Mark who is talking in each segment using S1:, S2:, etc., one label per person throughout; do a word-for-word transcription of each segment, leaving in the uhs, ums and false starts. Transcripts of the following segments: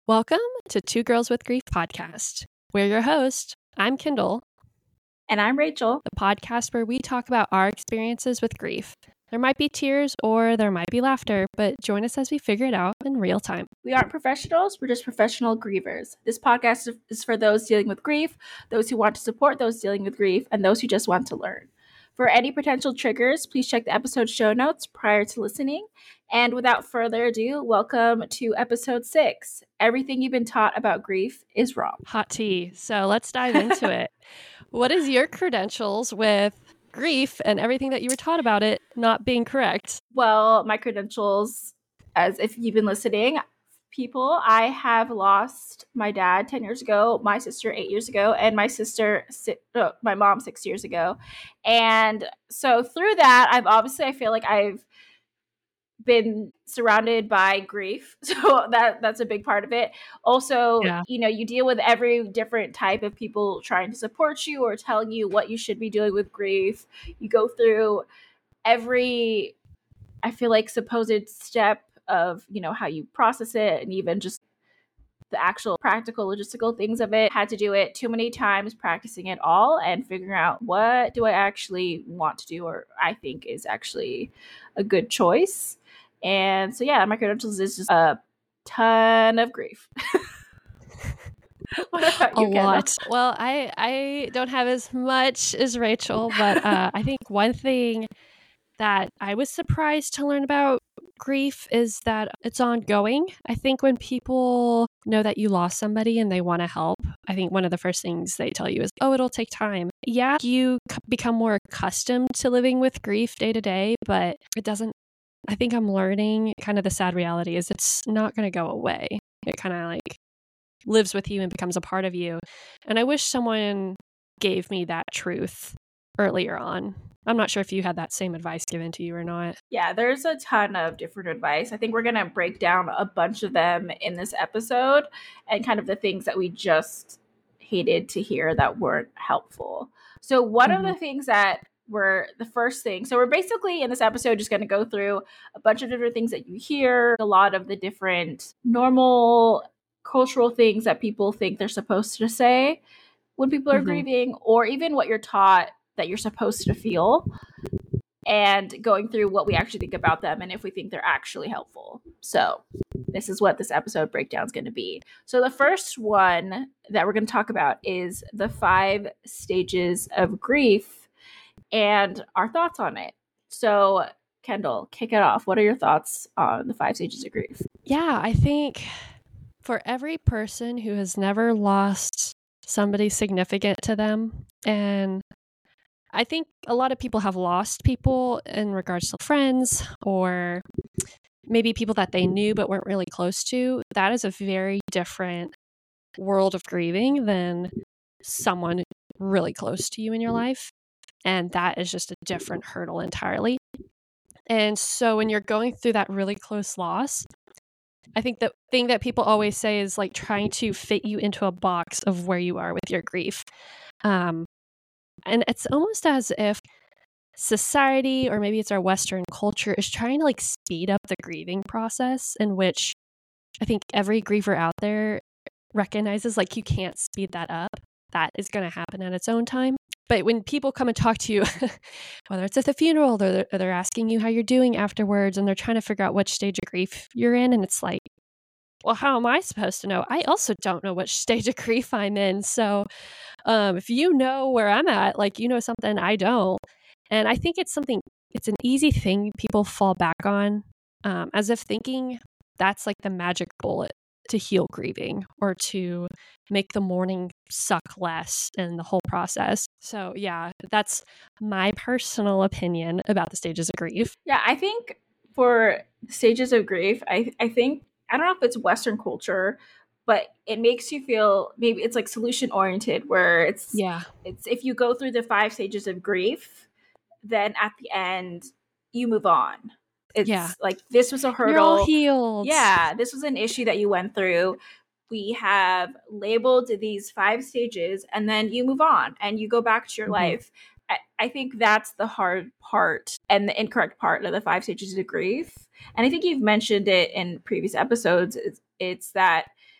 S1: Welcome to Two Girls with Grief podcast. We're your host. I'm Kendall.
S2: And I'm Rachel.
S1: The podcast where we talk about our experiences with grief. There might be tears or there might be laughter, but join us as we figure it out in real time.
S2: We aren't professionals, we're just professional grievers. This podcast is for those dealing with grief, those who want to support those dealing with grief, and those who just want to learn. For any potential triggers, please check the episode show notes prior to listening. And without further ado, welcome to episode six. Everything you've been taught about grief is wrong.
S1: Hot tea. So let's dive into it. What is your credentials with grief and everything that you were taught about it not being correct?
S2: Well, my credentials, as if you've been listening, people, I have lost my dad ten years ago, my sister eight years ago, and my sister, uh, my mom six years ago. And so through that, I've obviously, I feel like I've been surrounded by grief. So that that's a big part of it. Also, yeah. you know, you deal with every different type of people trying to support you or telling you what you should be doing with grief. You go through every, I feel like, supposed step of, you know, how you process it, and even just the actual practical logistical things of it. Had to do it too many times, practicing it all and figuring out what do I actually want to do or I think is actually a good choice. And so, yeah, my credentials is just a ton of grief. What about you,
S1: a lot. Well, I, I don't have as much as Rachel, but uh, I think one thing that I was surprised to learn about grief is that it's ongoing. I think when people know that you lost somebody and they want to help, I think one of the first things they tell you is, oh, it'll take time. Yeah, you c- become more accustomed to living with grief day to day, but it doesn't, I think I'm learning kind of the sad reality is it's not going to go away. It kind of like lives with you and becomes a part of you. And I wish someone gave me that truth earlier on. I'm not sure if you had that same advice given to you or not.
S2: Yeah, there's a ton of different advice. I think we're going to break down a bunch of them in this episode and kind of the things that we just hated to hear that weren't helpful. So one mm-hmm. of the things that were the first thing, so we're basically in this episode just going to go through a bunch of different things that you hear, a lot of the different normal cultural things that people think they're supposed to say when people are mm-hmm. grieving, or even what you're taught that you're supposed to feel, and going through what we actually think about them and if we think they're actually helpful. So this is what this episode breakdown is going to be. So the first one that we're going to talk about is the five stages of grief and our thoughts on it. So Kendall, kick it off. What are your thoughts on the five stages of grief?
S1: Yeah, I think for every person who has never lost somebody significant to them, and I think a lot of people have lost people in regards to friends or maybe people that they knew but weren't really close to. That is a very different world of grieving than someone really close to you in your life. And that is just a different hurdle entirely. And so when you're going through that really close loss, I think the thing that people always say is like trying to fit you into a box of where you are with your grief. Um, And it's almost as if society, or maybe it's our Western culture, is trying to like speed up the grieving process, in which I think every griever out there recognizes like you can't speed that up. That is going to happen at its own time. But when people come and talk to you, whether it's at the funeral or they're, or they're asking you how you're doing afterwards, and they're trying to figure out which stage of grief you're in, and it's like, well, how am I supposed to know? I also don't know which stage of grief I'm in. So um, if you know where I'm at, like, you know something I don't. And I think it's something, it's an easy thing people fall back on, um, as if thinking that's like the magic bullet to heal grieving or to make the mourning suck less in the whole process. So yeah, that's my personal opinion about the stages of grief.
S2: Yeah, I think for stages of grief, I, I think, I don't know if it's Western culture, but it makes you feel, maybe it's like solution oriented, where it's,
S1: yeah,
S2: it's if you go through the five stages of grief, then at the end you move on. It's
S1: yeah.
S2: like, this was a hurdle.
S1: You're all healed.
S2: Yeah, this was an issue that you went through. We have labeled these five stages, and then you move on and you go back to your mm-hmm. life. I, I think that's the hard part and the incorrect part of the five stages of grief. And I think you've mentioned it in previous episodes. It's, it's that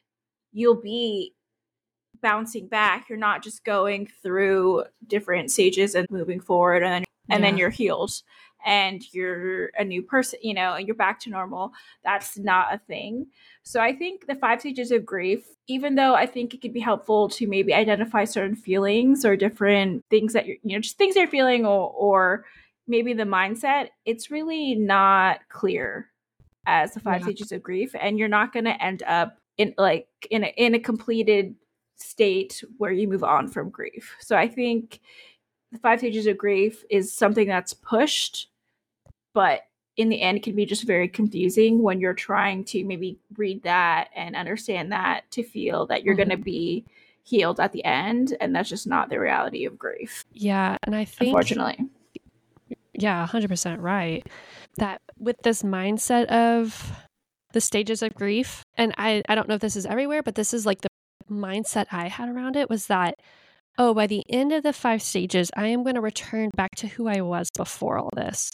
S2: you'll be bouncing back. You're not just going through different stages and moving forward and then and
S1: Yeah.
S2: then you're healed and you're a new person, you know, and you're back to normal. That's not a thing. So I think the five stages of grief, even though I think it could be helpful to maybe identify certain feelings or different things that you're, you know, just things you're feeling, or or maybe the mindset, it's really not clear as the five
S1: Yeah.
S2: stages of grief, and you're not going to end up in like in a, in a completed state where you move on from grief. So I think the five stages of grief is something that's pushed, but in the end can be just very confusing when you're trying to maybe read that and understand that to feel that you're
S1: Mhm.
S2: going to be healed at the end, and that's just not the reality of grief.
S1: Yeah, and I think
S2: Unfortunately.
S1: Yeah, one hundred percent right. That with this mindset of the stages of grief, and I, I don't know if this is everywhere, but this is like the mindset I had around it was that, oh, by the end of the five stages, I am going to return back to who I was before all this.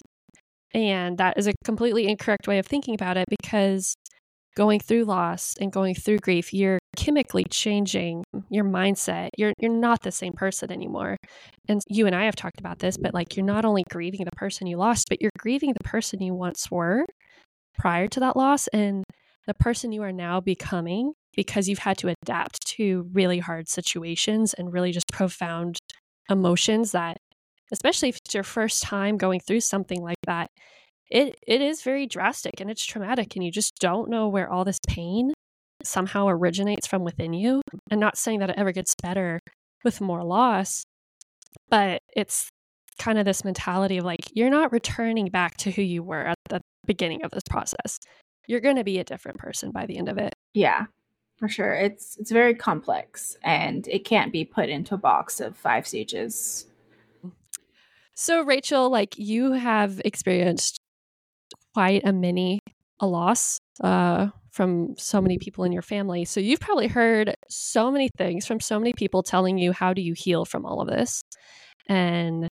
S1: And that is a completely incorrect way of thinking about it, because going through loss and going through grief, you're chemically changing your mindset. You're you're not the same person anymore. And you and I have talked about this, but like, you're not only grieving the person you lost, but you're grieving the person you once were prior to that loss and the person you are now becoming, because you've had to adapt to really hard situations and really just profound emotions that, especially if it's your first time going through something like that, it it is very drastic and it's traumatic, and you just don't know where all this pain somehow originates from within you. I'm not saying that it ever gets better with more loss, but it's kind of this mentality of like, you're not returning back to who you were at the beginning of this process. You're going to be a different person by the end of it.
S2: Yeah, for sure. It's it's very complex and it can't be put into a box of five stages.
S1: So Rachel, like, you have experienced quite a mini a loss uh, from so many people in your family. So you've probably heard so many things from so many people telling you, how do you heal from all of this? And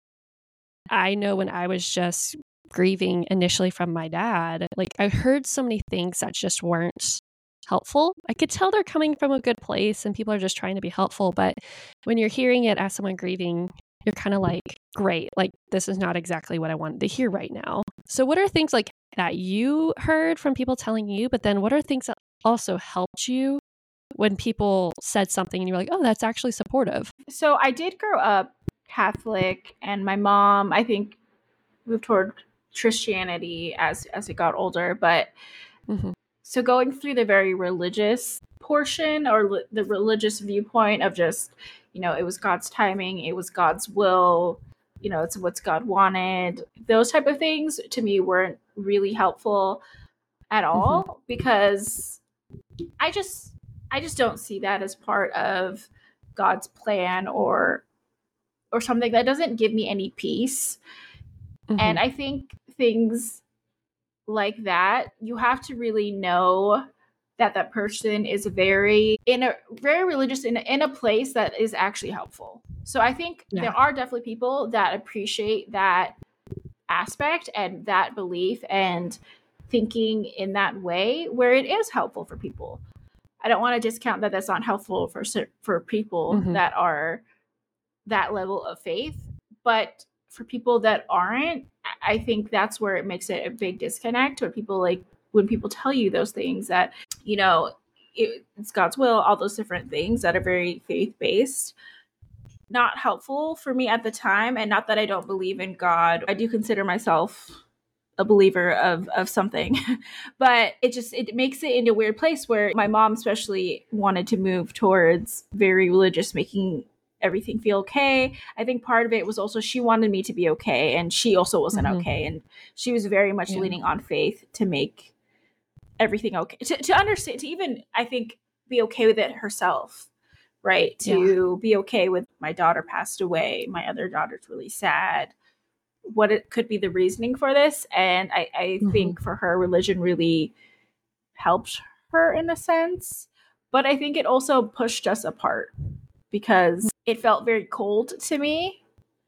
S1: I know when I was just grieving initially from my dad, like, I heard so many things that just weren't helpful. I could tell they're coming from a good place and people are just trying to be helpful. But when you're hearing it as someone grieving, you're kind of like, great, like, this is not exactly what I wanted to hear right now. So what are things like that you heard from people telling you, but then what are things that also helped you when people said something and you were like, oh, that's actually supportive?
S2: So I did grow up Catholic, and my mom, I think, moved toward Christianity as as we got older. But
S1: Mm-hmm.
S2: so going through the very religious portion, or li- the religious viewpoint of just, you know, it was God's timing, it was God's will, you know, it's what's God wanted. Those type of things to me weren't really helpful at all,
S1: Mm-hmm.
S2: because I just I just don't see that as part of God's plan, or or something that doesn't give me any peace.
S1: Mm-hmm.
S2: And I think things like that, you have to really know that that person is very in a very religious, in a, in a place that is actually helpful. So I think
S1: Yeah.
S2: there are definitely people that appreciate that aspect and that belief and thinking in that way where it is helpful for people. I don't want to discount that that's not helpful for for people
S1: Mm-hmm.
S2: that are that level of faith, but for people that aren't, I think that's where it makes it a big disconnect. When people like when people tell you those things that, you know, it, it's God's will, all those different things that are very faith based, not helpful for me at the time. And not that I don't believe in God, I do consider myself a believer of of something, but it just it makes it into a weird place where my mom especially wanted to move towards very religious, making everything feel okay. I think part of it was also she wanted me to be okay, and she also wasn't
S1: Mm-hmm.
S2: okay, and she was very much
S1: Yeah.
S2: leaning on faith to make everything okay, to, to understand, to even, I think, be okay with it herself, right?
S1: Yeah.
S2: To be okay with my daughter passed away, my other daughter's really sad, what it could be the reasoning for this. And I, I
S1: Mm-hmm.
S2: think for her, religion really helped her in a sense. But I think it also pushed us apart because it felt very cold to me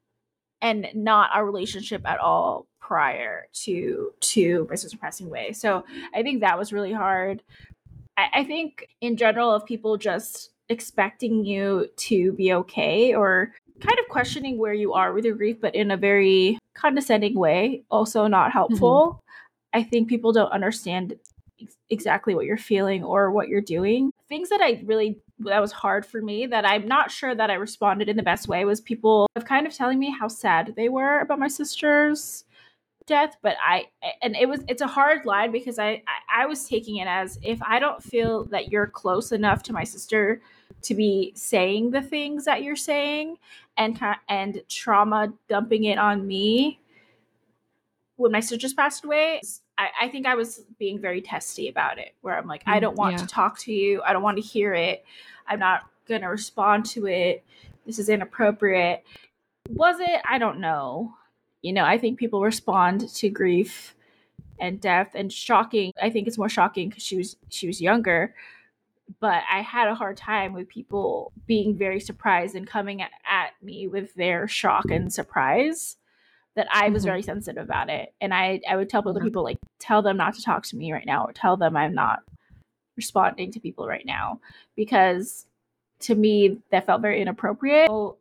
S2: and not our relationship at all prior to to my sister passing away. So I think that was really hard. I, I think in general of people just expecting you to be okay or kind of questioning where you are with your grief, but in a very condescending way, also not
S1: Mhm.
S2: helpful. I think people don't understand ex- exactly what you're feeling or what you're doing. Things that I really that was hard for me that I'm not sure that I responded in the best way was people of kind of telling me how sad they were about my sister's death, but I and it was it's a hard line because I, I I was taking it as if I don't feel that you're close enough to my sister to be saying the things that you're saying and and trauma dumping it on me when my sister just passed away. I, I think I was being very testy about it, where I'm like, I
S1: Mm,
S2: don't want to
S1: yeah.
S2: talk to you. I don't want to hear it. I'm not going to respond to it. This is inappropriate. Was it? I don't know. You know, I think people respond to grief and death and shocking. I think it's more shocking because she was she was younger. But I had a hard time with people being very surprised and coming at, at me with their shock and surprise that I was
S1: Mhm.
S2: very sensitive about it. And I, I would tell other
S1: Yeah.
S2: people, like, tell them not to talk to me right now or tell them I'm not responding to people right now because to me that felt very inappropriate. So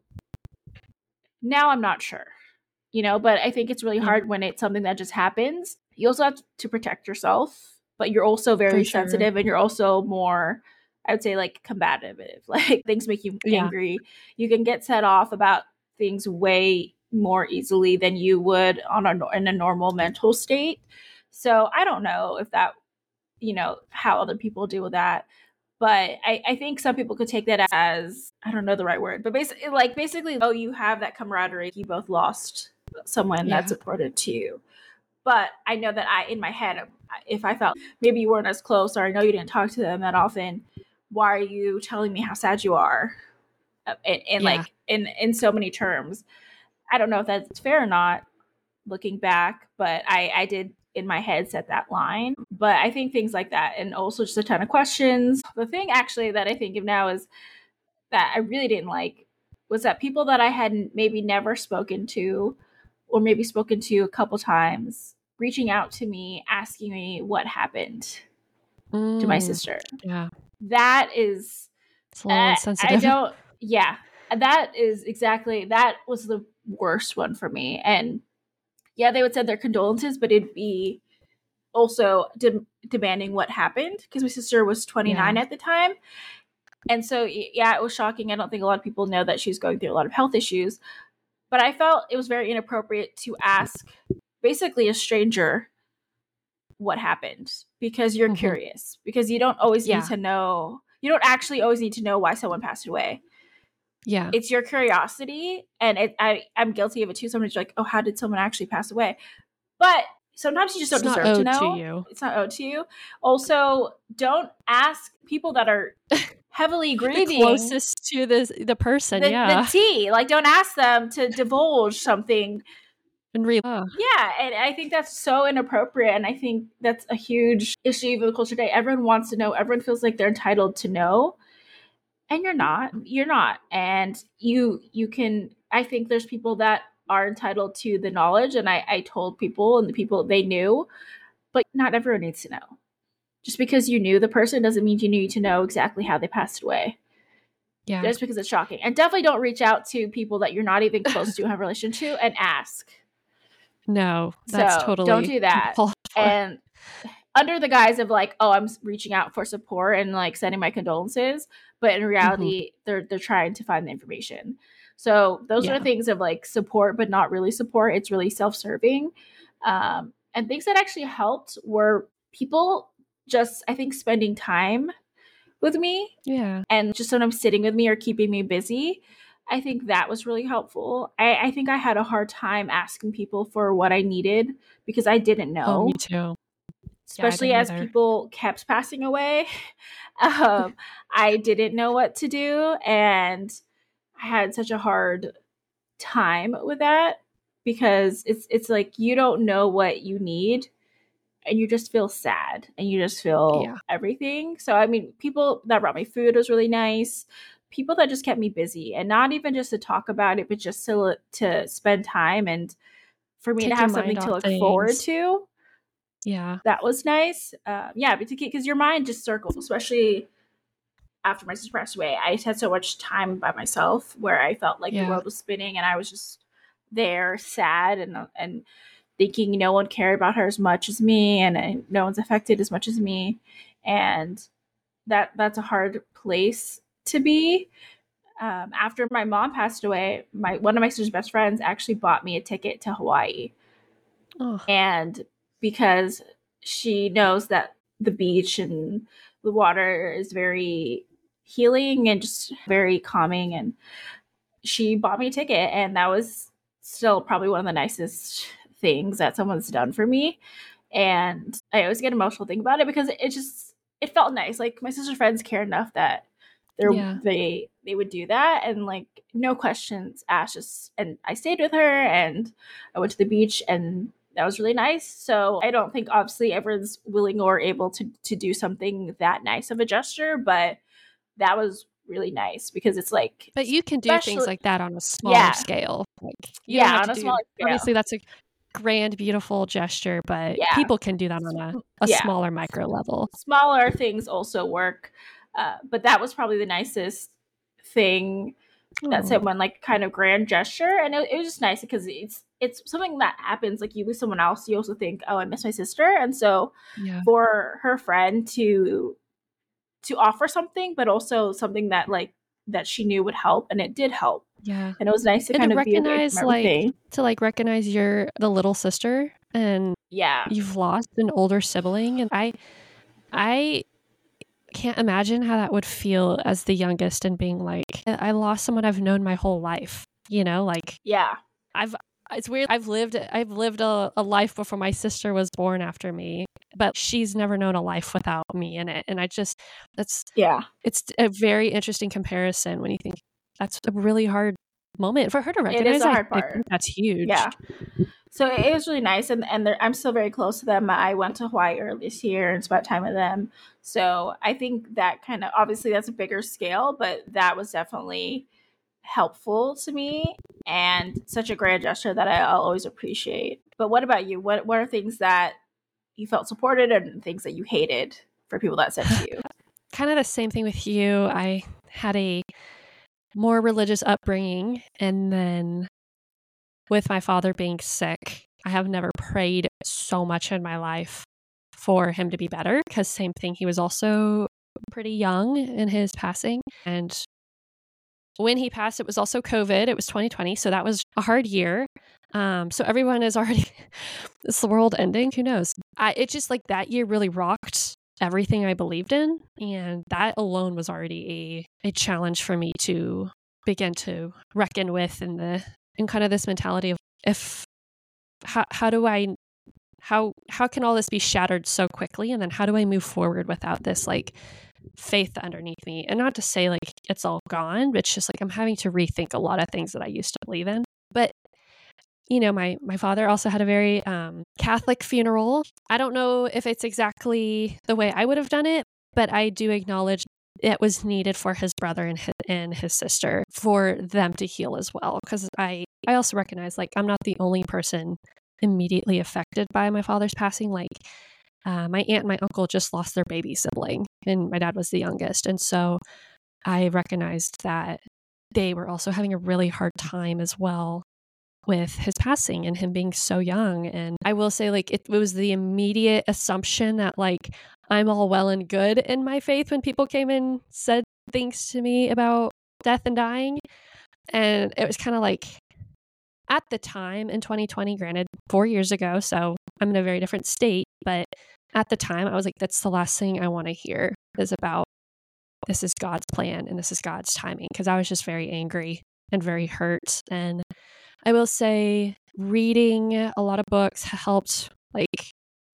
S2: now I'm not sure, you know, but I think it's really
S1: Yeah.
S2: hard when it's something that just happens. You also have to protect yourself, but you're also
S1: For
S2: very
S1: sure.
S2: sensitive and you're also more, I would say, like combative. Like things make you
S1: Yeah.
S2: angry. You can get set off about things way more easily than you would on a in a normal mental state. So I don't know if that, you know, how other people deal with that. But I, I think some people could take that as, I don't know the right word, but basically, like basically, oh, you have that camaraderie. You both lost someone that's
S1: Yeah.
S2: important to you. But I know that I, in my head, if I felt maybe you weren't as close, or I know you didn't talk to them that often, why are you telling me how sad you are? Uh, in, in
S1: Yeah.
S2: like in in so many terms. I don't know if that's fair or not, looking back, but I I did in my head set that line. But I think things like that, and also just a ton of questions. The thing actually that I think of now is that I really didn't like was that people that I had maybe never spoken to or maybe spoken to a couple times reaching out to me asking me what happened to my
S1: Mm.
S2: sister.
S1: Yeah.
S2: That is
S1: It's a little
S2: I, I
S1: insensitive.
S2: don't yeah, that is exactly that was the worst one for me. And yeah, they would send their condolences, but it'd be also de- demanding what happened because my sister was twenty-nine
S1: Yeah.
S2: at the time. And so, yeah, it was shocking. I don't think a lot of people know that she's going through a lot of health issues, but I felt it was very inappropriate to ask basically a stranger what happened because you're
S1: Mhm.
S2: curious, because you don't always need
S1: Yeah.
S2: to know, you don't actually always need to know why someone passed away.
S1: Yeah.
S2: It's your curiosity. And it, I, I'm guilty of it too. Somebody's like, oh, how did someone actually pass away? But sometimes you just don't
S1: It's not
S2: deserve to
S1: owed to
S2: know.
S1: you.
S2: It's not owed to you. Also, don't ask people that are heavily
S1: The
S2: grieving
S1: closest to this the person,
S2: the the
S1: yeah.
S2: tea. Like, don't ask them to divulge something.
S1: And re uh,
S2: Yeah, and I think that's so inappropriate, and I think that's a huge issue of the culture today. Everyone wants to know. Everyone feels like they're entitled to know, and you're not. You're not, and you you can. I think there's people that are entitled to the knowledge, and I I told people, and the people they knew, but not everyone needs to know. Just because you knew the person doesn't mean you need to know exactly how they passed away.
S1: yeah.
S2: Just because it's shocking. And definitely don't reach out to people that you're not even close to have a relation to and ask.
S1: No, that's
S2: So don't
S1: totally
S2: do that.
S1: uncalled for.
S2: And under the guise of like, oh, I'm reaching out for support and like sending my condolences, but in
S1: Mhm.
S2: reality, they're they're trying to find the information. So those are
S1: Yeah.
S2: things of like support, but not really support. It's really self-serving. Um, and things that actually helped were people just, I think, spending time with me
S1: Yeah.
S2: and just sometimes sitting with me or keeping me busy. I think that was really helpful. I, I think I had a hard time asking people for what I needed because I didn't
S1: Oh, me
S2: know,
S1: too. Yeah, I
S2: especially
S1: didn't
S2: as
S1: either.
S2: people kept passing away. um, I didn't know what to do. And I had such a hard time with that because it's it's like you don't know what you need and you just feel sad and you just feel
S1: Yeah.
S2: everything. So, I mean, people that brought me food was really nice. People that just kept me busy and not even just to talk about it, but just to, to spend time and for me to
S1: Take your
S2: have
S1: mind
S2: something to
S1: off
S2: look forward
S1: things.
S2: to.
S1: Yeah.
S2: that was nice. Uh, yeah, because your mind just circles, especially after my sister passed away. I just had so much time by myself where I felt like the
S1: Yeah.
S2: world was spinning and I was just there sad and and thinking no one cared about her as much as me, and, and no one's affected as much as me. And that that's a hard place to be. Um, after my mom passed away, my one of my sister's best friends actually bought me a ticket to Hawaii.
S1: Oh.
S2: And because she knows that the beach and the water is very healing and just very calming, and she bought me a ticket, and that was still probably one of the nicest things that someone's done for me. And I always get emotional thinking about it because it just it felt nice. Like my sister's friends care enough that they
S1: Yeah.
S2: they they would do that, and like no questions asked. Just and I stayed with her, and I went to the beach, and that was really nice. So I don't think obviously everyone's willing or able to to do something that nice of a gesture, but that was really nice because it's like,
S1: But you can do things
S2: especially,
S1: like that on a smaller
S2: yeah,
S1: scale. Like you don't
S2: yeah,
S1: have
S2: on
S1: to
S2: a
S1: do
S2: smaller scale,
S1: obviously that's a grand, beautiful gesture, but
S2: yeah,
S1: people can do that on a, a
S2: yeah.
S1: smaller micro level.
S2: Smaller things also work, uh, but that was probably the nicest thing that
S1: Oh,
S2: someone like kind of grand gesture, and it, it was just nice because it's it's something that happens. Like you lose someone else, you also think, oh, I miss my sister, and so
S1: yeah.
S2: for her friend to to offer something, but also something that like that she knew would help, and it did help.
S1: Yeah.
S2: And it was nice to
S1: And to
S2: kind of be away from
S1: recognize like
S2: everything.
S1: to like recognize you're the little sister and
S2: Yeah.
S1: you've lost an older sibling. And I I can't imagine how that would feel as the youngest and being like, I lost someone I've known my whole life. You know, like
S2: Yeah.
S1: I've it's weird. I've lived I've lived a, a life before my sister was born after me, but she's never known a life without me in it. And I just that's
S2: Yeah.
S1: it's a very interesting comparison when you think that's a really hard moment for her to
S2: It is
S1: recognize.
S2: a
S1: I,
S2: hard
S1: I
S2: part.
S1: think that's huge.
S2: Yeah. So it was really nice, and and I'm still very close to them. I went to Hawaii earlier this year and spent time with them. So I think that kind of obviously that's a bigger scale, but that was definitely helpful to me and such a grand gesture that I'll always appreciate. But what about you? What what are things that you felt supported and things that you hated for people that said to you?
S1: Kind of the same thing with you. I had a more religious upbringing, and then with my father being sick, I have never prayed so much in my life for him to be better because same thing, he was also pretty young in his passing. And when he passed, it was also COVID. It was twenty twenty, so that was a hard year. Um, so everyone is already, is the world ending? Who knows? I, it just like that year really rocked everything I believed in. And that alone was already a, a challenge for me to begin to reckon with in the in kind of this mentality of if how how do I how how can all this be shattered so quickly, and then how do I move forward without this like faith underneath me? And not to say like it's all gone, but it's just like I'm having to rethink a lot of things that I used to believe in. But you know, my my father also had a very um, Catholic funeral. I don't know if it's exactly the way I would have done it, but I do acknowledge it was needed for his brother and his, and his sister for them to heal as well. Because I I also recognize like I'm not the only person immediately affected by my father's passing. Like uh, my aunt and my uncle just lost their baby sibling, and my dad was the youngest, and so I recognized that they were also having a really hard time as well with his passing and him being so young. And I will say like it, it was the immediate assumption that like I'm all well and good in my faith when people came and said things to me about death and dying. And it was kind of like at the time in twenty twenty, granted four years ago, so I'm in a very different state, but at the time I was like, that's the last thing I want to hear is about this is God's plan and this is God's timing, because I was just very angry and very hurt. And I will say reading a lot of books helped, like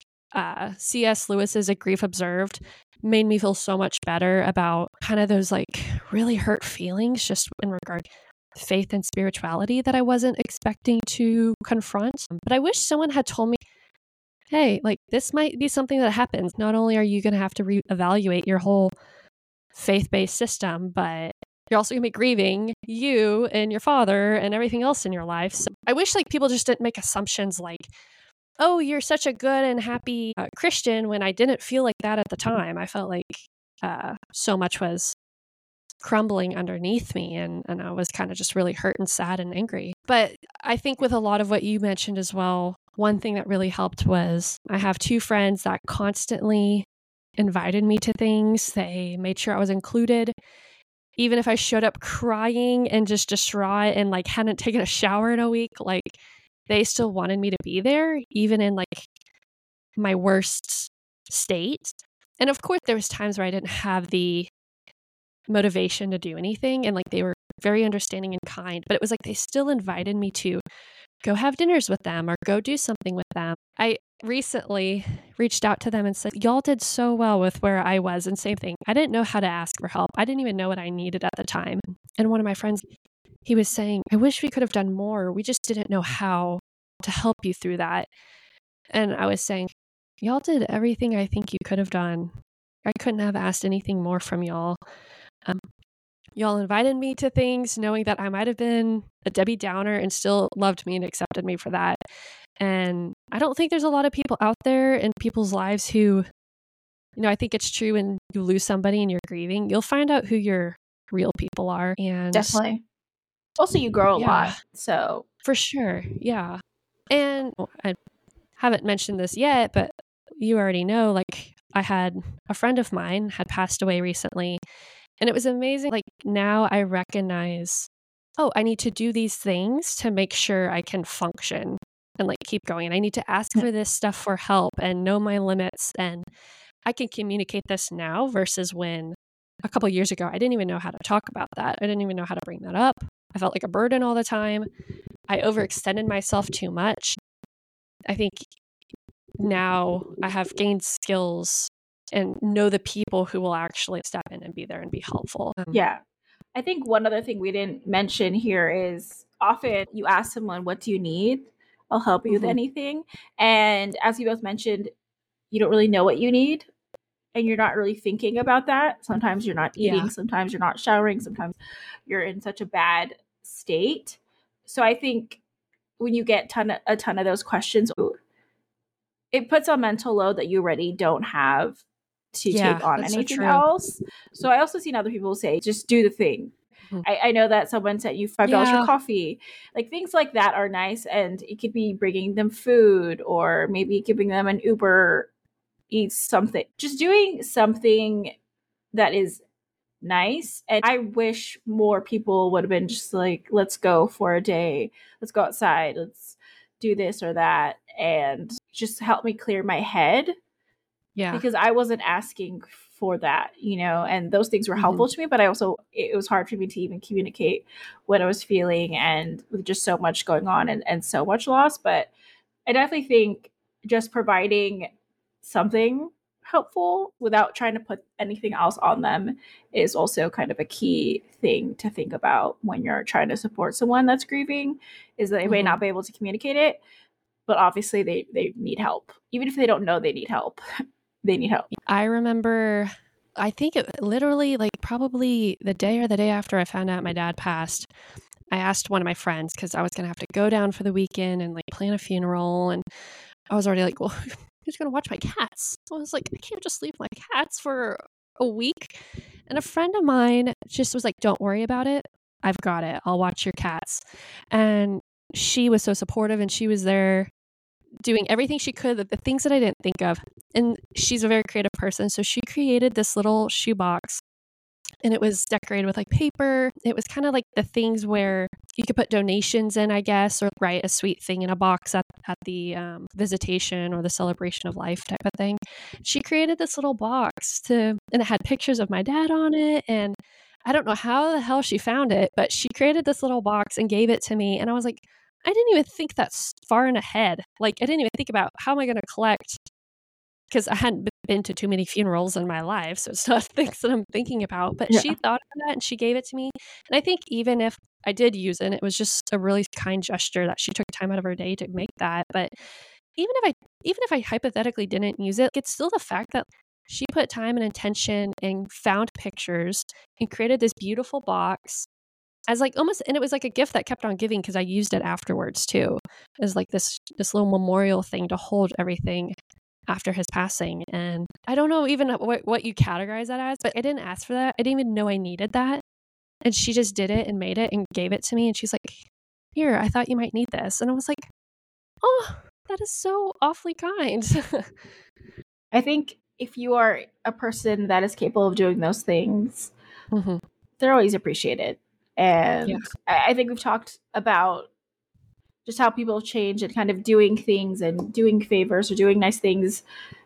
S1: uh, C S Lewis's A Grief Observed made me feel so much better about kind of those like really hurt feelings just in regard to faith and spirituality that I wasn't expecting to confront. But I wish someone had told me, hey, like this might be something that happens. Not only are you going to have to reevaluate your whole faith-based system, but you're also going to be grieving you and your father and everything else in your life. So I wish like people just didn't make assumptions like oh, you're such a good and happy uh, Christian, when I didn't feel like that at the time. I felt like uh, so much was crumbling underneath me, and, and I was kind of just really hurt and sad and angry. But I think with a lot of what you mentioned as well, one thing that really helped was I have two friends that constantly invited me to things. They made sure I was included. Even if I showed up crying and just distraught and like hadn't taken a shower in a week, like they still wanted me to be there, even in like my worst state. And of course, there was times where I didn't have the motivation to do anything, and like they were very understanding and kind, but it was like they still invited me to go have dinners with them or go do something with them. I recently reached out to them and said, y'all did so well with where I was. And same thing, I didn't know how to ask for help. I didn't even know what I needed at the time. And one of my friends, he was saying, I wish we could have done more. We just didn't know how to help you through that. And I was saying, y'all did everything I think you could have done. I couldn't have asked anything more from y'all. Um, y'all invited me to things knowing that I might have been a Debbie Downer and still loved me and accepted me for that. And I don't think there's a lot of people out there in people's lives who, you know, I think it's true when you lose somebody and you're grieving, you'll find out who your real people are. And
S2: Definitely. Also, you grow a
S1: yeah,
S2: lot. So
S1: for sure. Yeah. And well, I haven't mentioned this yet, but you already know, like I had a friend of mine had passed away recently. And it was amazing. Like now I recognize, oh, I need to do these things to make sure I can function and like keep going. And I need to ask for this stuff for help and know my limits. And I can communicate this now versus when a couple years ago, I didn't even know how to talk about that. I didn't even know how to bring that up. I felt like a burden all the time. I overextended myself too much. I think now I have gained skills and know the people who will actually step in and be there and be helpful. Um,
S2: yeah. I think one other thing we didn't mention here is often you ask someone, what do you need? I'll help you with
S1: Mhm.
S2: anything. And as you both mentioned, you don't really know what you need and you're not really thinking about that. Sometimes you're not eating,
S1: Yeah.
S2: sometimes you're not showering, sometimes you're in such a bad state. So I think when you get ton a ton of those questions, it puts a mental load that you already don't have to
S1: Yeah,
S2: take on
S1: that's so
S2: anything
S1: true.
S2: else. So I also seen other people say, just do the thing.
S1: Mhm.
S2: I, I know that someone sent you five dollars
S1: Yeah.
S2: for coffee. Like things like that are nice, and it could be bringing them food, or maybe giving them an Uber Eats something. Just doing something that is nice. And I wish more people would have been just like, let's go for a day, let's go outside, let's do this or that, and just help me clear my head.
S1: Yeah.
S2: Because I wasn't asking for that, you know, and those things were
S1: Mhm.
S2: helpful to me, but I also, it was hard for me to even communicate what I was feeling, and with just so much going on, and, and so much loss. But I definitely think just providing something helpful without trying to put anything else on them is also kind of a key thing to think about when you're trying to support someone that's grieving, is that they may
S1: Mhm.
S2: not be able to communicate it, but obviously they, they need help. Even if they don't know they need help, they need help.
S1: I remember, I think it literally like probably the day or the day after I found out my dad passed, I asked one of my friends because I was going to have to go down for the weekend and like plan a funeral. And I was already like, well, who's going to watch my cats? So I was like, I can't just leave my cats for a week. And a friend of mine just was like, don't worry about it. I've got it. I'll watch your cats. And she was so supportive, and she was there doing everything she could, the things that I didn't think of. And she's a very creative person. So she created this little shoebox, and it was decorated with like paper. It was kind of like the things where you could put donations in, I guess, or write a sweet thing in a box at, at the um, visitation or the celebration of life type of thing. She created this little box to, and it had pictures of my dad on it. And I don't know how the hell she found it, but she created this little box and gave it to me. And I was like, I didn't even think that's far in ahead. Like, I didn't even think about how am I going to collect, because I hadn't been to too many funerals in my life. So it's not things that I'm thinking about. But
S2: Yeah.
S1: she thought of that and she gave it to me. And I think even if I did use it, it was just a really kind gesture that she took time out of her day to make that. But even if I even if I hypothetically didn't use it, it's still the fact that she put time and intention and found pictures and created this beautiful box as like almost, and it was like a gift that kept on giving because I used it afterwards too, as like this this little memorial thing to hold everything after his passing. And I don't know even what, what you categorize that as, but I didn't ask for that. I didn't even know I needed that. And she just did it and made it and gave it to me. And she's like, here, I thought you might need this. And I was like, oh, that is so awfully kind.
S2: I think if you are a person that is capable of doing those things, mm-hmm. they're always appreciated. And yeah. I, I think we've talked about just how people change and kind of doing things and doing favors or doing nice things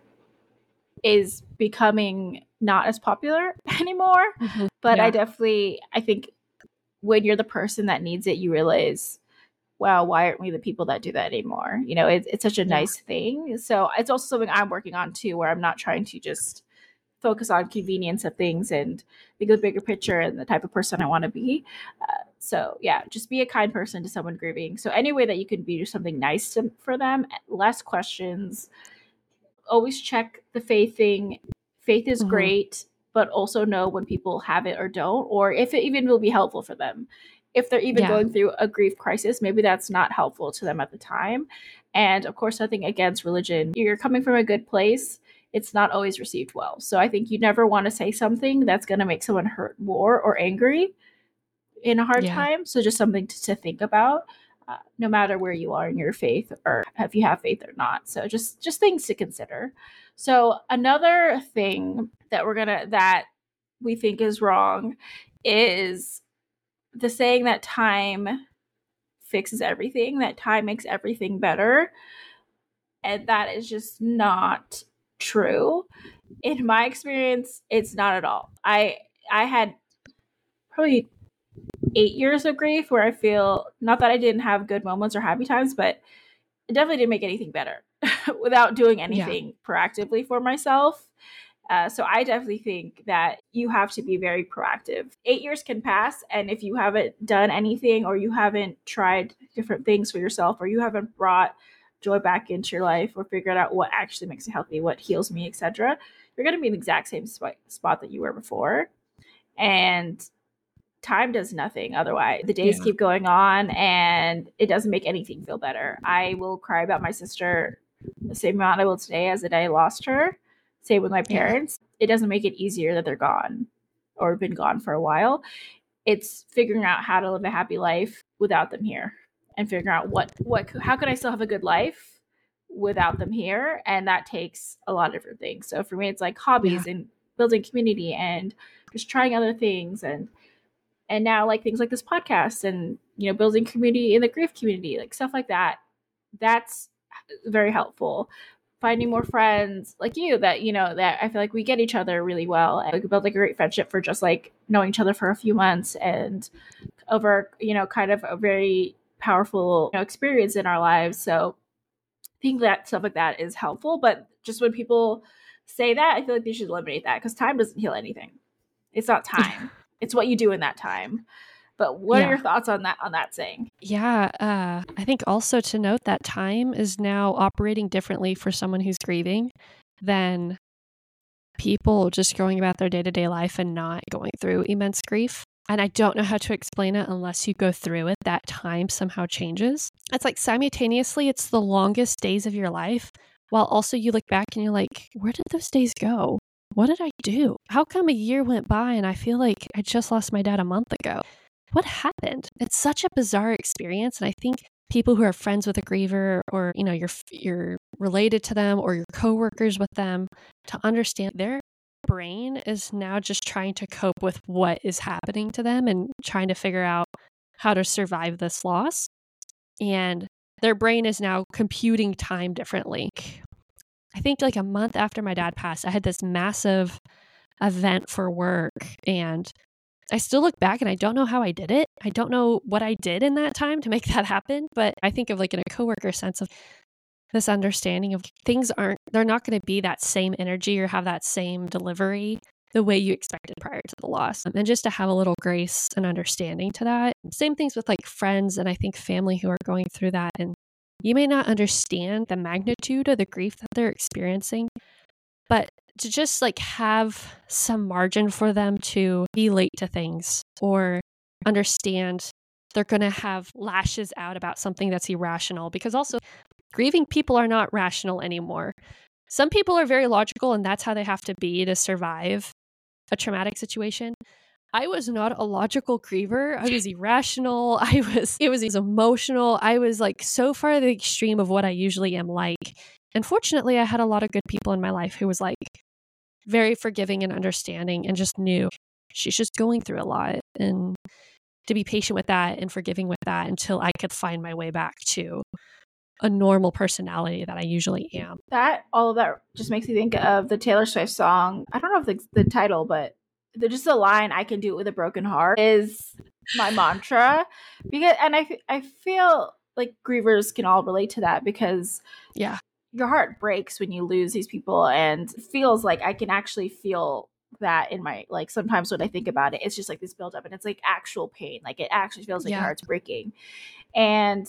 S2: is becoming not as popular anymore. Mm-hmm. But yeah. I definitely, I think when you're the person that needs it, you realize, wow, why aren't we the people that do that anymore? You know, it, it's such a yeah. nice thing. So it's also something I'm working on too, where I'm not trying to just focus on convenience of things and think of the bigger picture and the type of person I want to be. Uh, so yeah, just be a kind person to someone grieving. So any way that you can be, do something nice to, for them, less questions. Always check the faith thing. Faith is mm-hmm. great, but also know when people have it or don't, or if it even will be helpful for them. If they're even yeah. going through a grief crisis, maybe that's not helpful to them at the time. And of course, nothing against religion. You're coming from a good place. It's not always received well. So I think you never want to say something that's going to make someone hurt more or angry in a hard yeah. time. So just something to, to think about, uh, no matter where you are in your faith or if you have faith or not. So just, just things to consider. So another thing that we're going to, that we think is wrong is the saying that time fixes everything, that time makes everything better. And that is just not true. In my experience, it's not at all. I I had probably eight years of grief where I feel, not that I didn't have good moments or happy times, but it definitely didn't make anything better without doing anything yeah. proactively for myself. Uh, so I definitely think that you have to be very proactive. Eight years can pass, and if you haven't done anything or you haven't tried different things for yourself or you haven't brought joy back into your life or figured out what actually makes you healthy, what heals me, et cetera, you're going to be in the exact same spot, spot that you were before. And time does nothing otherwise. The days yeah. keep going on, and it doesn't make anything feel better. I will cry about my sister the same amount I will today as the day I lost her. Same with my parents. Yeah. It doesn't make it easier that they're gone or been gone for a while. It's figuring out how to live a happy life without them here, and figuring out what, what, how can I still have a good life without them here? And that takes a lot of different things. So for me, it's like hobbies yeah. and building community and just trying other things. And, and now like things like this podcast and, you know, building community in the grief community, like stuff like that. That's very helpful. Finding more friends like you that, you know, that I feel like we get each other really well, and we could build like a great friendship for just like knowing each other for a few months and over, you know, kind of a very powerful, you know, experience in our lives. So I think that stuff like that is helpful. But just when people say that, I feel like they should eliminate that, because time doesn't heal anything. It's not time. It's what you do in that time. But what yeah. are your thoughts on that, on that saying?
S1: Yeah, uh, I think also to note that time is now operating differently for someone who's grieving than people just going about their day-to-day life and not going through immense grief. And I don't know how to explain it unless you go through it. That time somehow changes. It's like simultaneously, it's the longest days of your life, while also you look back and you're like, where did those days go? What did I do? How come a year went by and I feel like I just lost my dad a month ago? What happened? It's such a bizarre experience. And I think people who are friends with a griever, or, you know, you're, you're related to them, or you're coworkers with them, to understand their brain is now just trying to cope with what is happening to them and trying to figure out how to survive this loss. And their brain is now computing time differently. I think like a month after my dad passed, I had this massive event for work, and I still look back and I don't know how I did it. I don't know what I did in that time to make that happen. But I think of like in a coworker sense of this understanding of things aren't, they're not going to be that same energy or have that same delivery the way you expected prior to the loss. And just to have a little grace and understanding to that. Same things with like friends and I think family who are going through that. And you may not understand the magnitude of the grief that they're experiencing, but to just like have some margin for them to be late to things, or understand, they're going to have lashes out about something that's irrational, because also grieving people are not rational anymore. Some people are very logical, and that's how they have to be to survive a traumatic situation. I was not a logical griever. I was irrational. I was, it was, it was emotional. I was like so far the extreme of what I usually am like. And fortunately, I had a lot of good people in my life who was like very forgiving and understanding and just knew she's just going through a lot, and to be patient with that and forgiving with that until I could find my way back to a normal personality that I usually am.
S2: That, all of that just makes me think of the Taylor Swift song. I don't know if the, the title, but the, just the line, "I can do it with a broken heart," is my mantra. Because, and I, I feel like grievers can all relate to that, because
S1: yeah,
S2: your heart breaks when you lose these people, and it feels like I can actually feel that in my, like, sometimes when I think about it, it's just like this buildup, and it's like actual pain. Like, it actually feels like
S1: yeah.
S2: your heart's breaking. And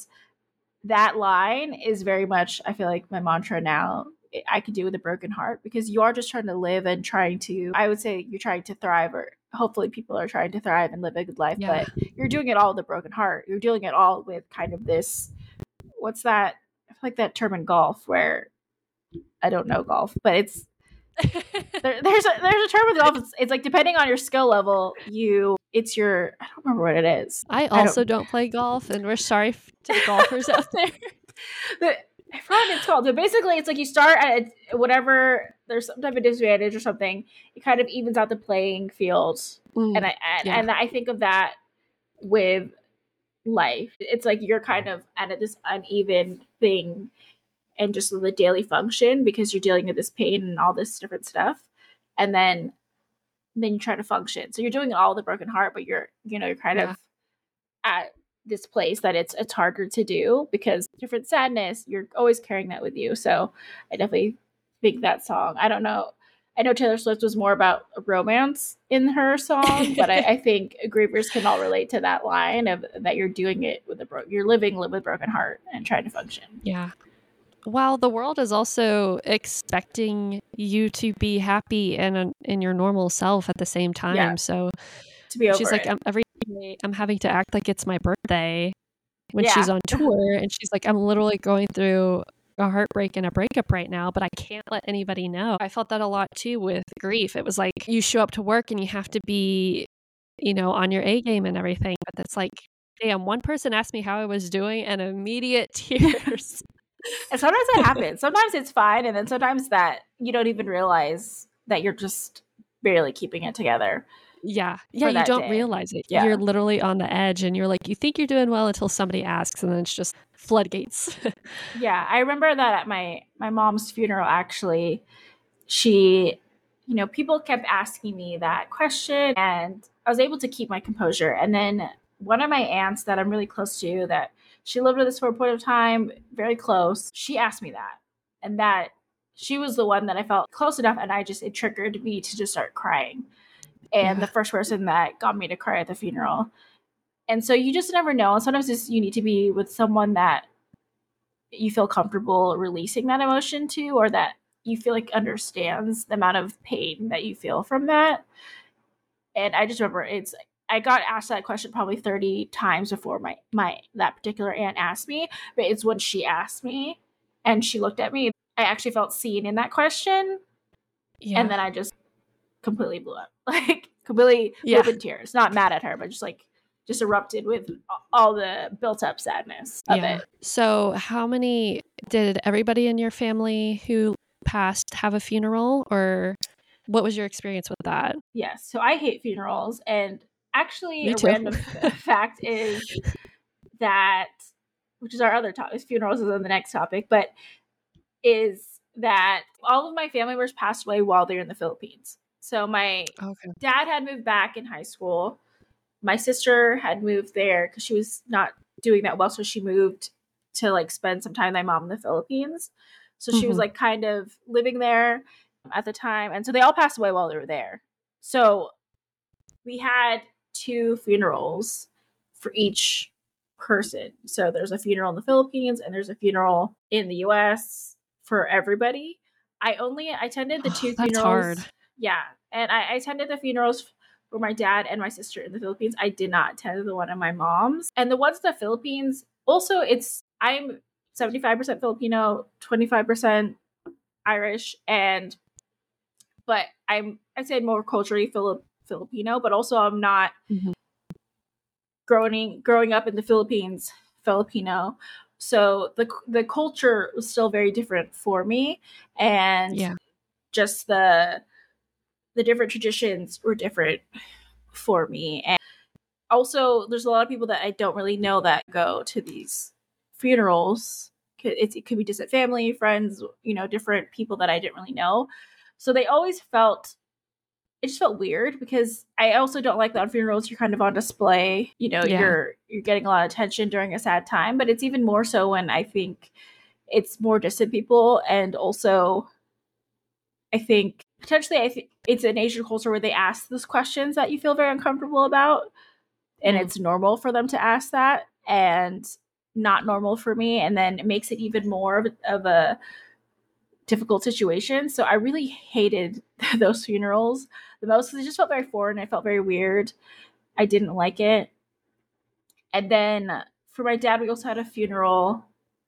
S2: that line is very much, I feel like, my mantra now. I could do with a broken heart, because you are just trying to live and trying to, I would say you're trying to thrive, or hopefully people are trying to thrive and live a good life,
S1: Yeah.
S2: but you're doing it all with a broken heart. You're doing it all with kind of this, what's that? I feel like that term in golf where, I don't know golf, but it's, there, there's a there's a term with golf. It's, it's like, depending on your skill level, you it's your, I don't remember what it is.
S1: I also I don't, don't play golf, and we're sorry to the golfers out there.
S2: But I forgot what it's called. But basically, it's like you start at a, whatever, there's some type of disadvantage or something. It kind of evens out the playing field, mm, and I and, yeah. and I think of that with life. It's like you're kind of at this uneven thing, and just the daily function, because you're dealing with this pain and all this different stuff, and then then you try to function. So you're doing all the broken heart, but you're, you know, you're kind yeah. of at this place that it's it's harder to do, because different sadness, you're always carrying that with you. So I definitely think that song, I don't know, I know Taylor Swift was more about romance in her song, but I, I think grievers can all relate to that line of that you're doing it with a bro- you're living live with a broken heart and trying to function.
S1: Yeah. While the world is also expecting you to be happy and in your normal self at the same time. Yeah. So
S2: to be over
S1: she's like,
S2: it.
S1: I'm, every day I'm having to act like it's my birthday when yeah. she's on tour. And she's like, I'm literally going through a heartbreak and a breakup right now, but I can't let anybody know. I felt that a lot too with grief. It was like, you show up to work and you have to be, you know, on your A game and everything. But it's like, damn, one person asked me how I was doing and immediate tears.
S2: And sometimes that happens. Sometimes it's fine. And then sometimes that you don't even realize that you're just barely keeping it together.
S1: Yeah. Yeah. You don't day. realize it. Yeah. You're literally on the edge, and you're like, you think you're doing well until somebody asks, and then it's just floodgates.
S2: Yeah. I remember that at my, my mom's funeral, actually, she, you know, people kept asking me that question, and I was able to keep my composure. And then one of my aunts that I'm really close to, that she lived with us for a point of time, very close, she asked me that. And that she was the one that I felt close enough, and I just, it triggered me to just start crying. And yeah. the first person that got me to cry at the funeral. And so you just never know. And sometimes it's, you need to be with someone that you feel comfortable releasing that emotion to, or that you feel like understands the amount of pain that you feel from that. And I just remember it's, I got asked that question probably thirty times before my, my, that particular aunt asked me, but it's when she asked me and she looked at me, I actually felt seen in that question. Yeah. And then I just completely blew up, like completely yeah. blew up in tears, not mad at her, but just like, just erupted with all the built up sadness of yeah. it.
S1: So how many, did everybody in your family who passed have a funeral, or what was your experience with that?
S2: Yes. So I hate funerals, and actually
S1: Me
S2: a
S1: too.
S2: random fact is that, which is our other topic, funerals is on the next topic, but is that all of my family members passed away while they're in the Philippines. So my okay. dad had moved back in high school. My sister had moved there because she was not doing that well. So she moved to like spend some time with my mom in the Philippines. So she mm-hmm. was like kind of living there at the time. And so they all passed away while they were there. So we had two funerals for each person. So there's a funeral in the Philippines and there's a funeral in the U S for everybody. I only attended the two
S1: oh, that's
S2: funerals.
S1: Hard.
S2: Yeah. And I, I attended the funerals were my dad and my sister in the Philippines. I did not attend the one of my mom's. And the ones in the Philippines, also, it's I'm seventy-five percent Filipino, twenty-five percent Irish, and but I'm I'd say more culturally Filip- Filipino, but also I'm not
S1: Mhm.
S2: growing growing up in the Philippines Filipino. So the the culture was still very different for me, and
S1: Yeah.
S2: just the the different traditions were different for me. And also, there's a lot of people that I don't really know that go to these funerals. It, it could be distant family, friends, you know, different people that I didn't really know. So they always felt, it just felt weird because I also don't like that on funerals you're kind of on display. You know,
S1: Yeah.
S2: you're you're getting a lot of attention during a sad time, but it's even more so when I think it's more distant people, and also I think potentially I think it's an Asian culture where they ask those questions that you feel very uncomfortable about, and
S1: Mm.
S2: it's normal for them to ask that and not normal for me, and then it makes it even more of, of a difficult situation. So I really hated those funerals the most because it just felt very foreign. It felt very weird. I didn't like it. And then for my dad, we also had a funeral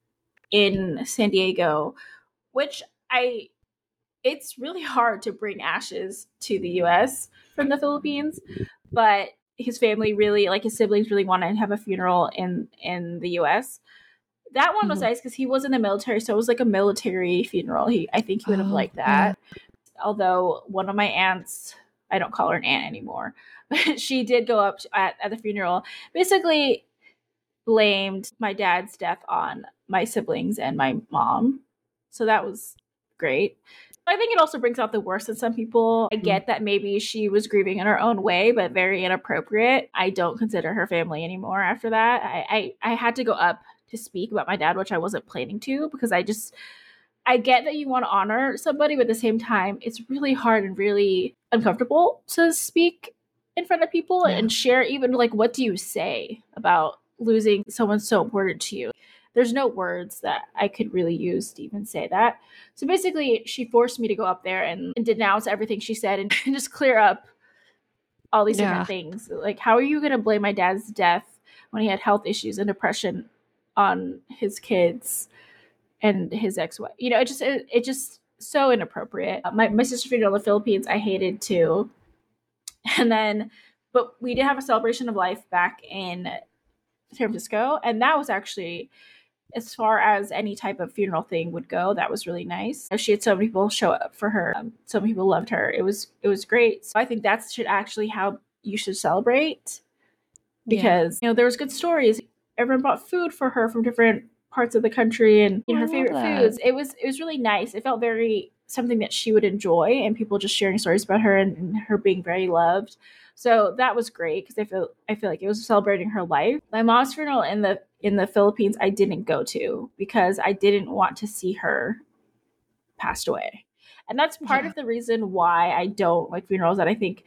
S2: in San Diego, which I it's really hard to bring ashes to the U S from the Philippines, but his family really, like his siblings really wanted to have a funeral in in the U S. That one was
S1: Mhm.
S2: nice because he was in the military, so it was like a military funeral. He I think he would have
S1: Oh,
S2: liked
S1: yeah.
S2: that. Although one of my aunts, I don't call her an aunt anymore, but she did go up at, at the funeral, basically blamed my dad's death on my siblings and my mom. So that was great. I think it also brings out the worst in some people. I
S1: Mm.
S2: get that maybe she was grieving in her own way, but very inappropriate. I don't consider her family anymore after that. I, I, I had to go up to speak about my dad, which I wasn't planning to, because I just I get that you want to honor somebody, but at the same time, it's really hard and really uncomfortable to speak in front of people
S1: Yeah.
S2: and share even like what do you say about losing someone so important to you. There's no words that I could really use to even say that. So basically, she forced me to go up there and, and denounce everything she said and, and just clear up all these
S1: Yeah.
S2: different things. Like, how are you going to blame my dad's death when he had health issues and depression on his kids and his ex-wife? You know, it just it, it just so inappropriate. Uh, My my sister funeral in the Philippines, I hated too. And then, but we did have a celebration of life back in San Francisco, and that was actually, as far as any type of funeral thing would go, that was really nice. She had so many people show up for her. Um, so many people loved her. It was it was great. So I think that should actually how you should celebrate,
S1: Yeah.
S2: because you know there was good stories. Everyone brought food for her from different parts of the country, and you
S1: Oh,
S2: know
S1: I
S2: her
S1: love
S2: favorite
S1: that.
S2: foods. It was it was really nice. It felt very something that she would enjoy, and people just sharing stories about her and, and her being very loved. So that was great because I feel I feel like it was celebrating her life. My mom's funeral in the in the Philippines I didn't go to because I didn't want to see her passed away. And that's part
S1: Yeah.
S2: of the reason why I don't like funerals, that I think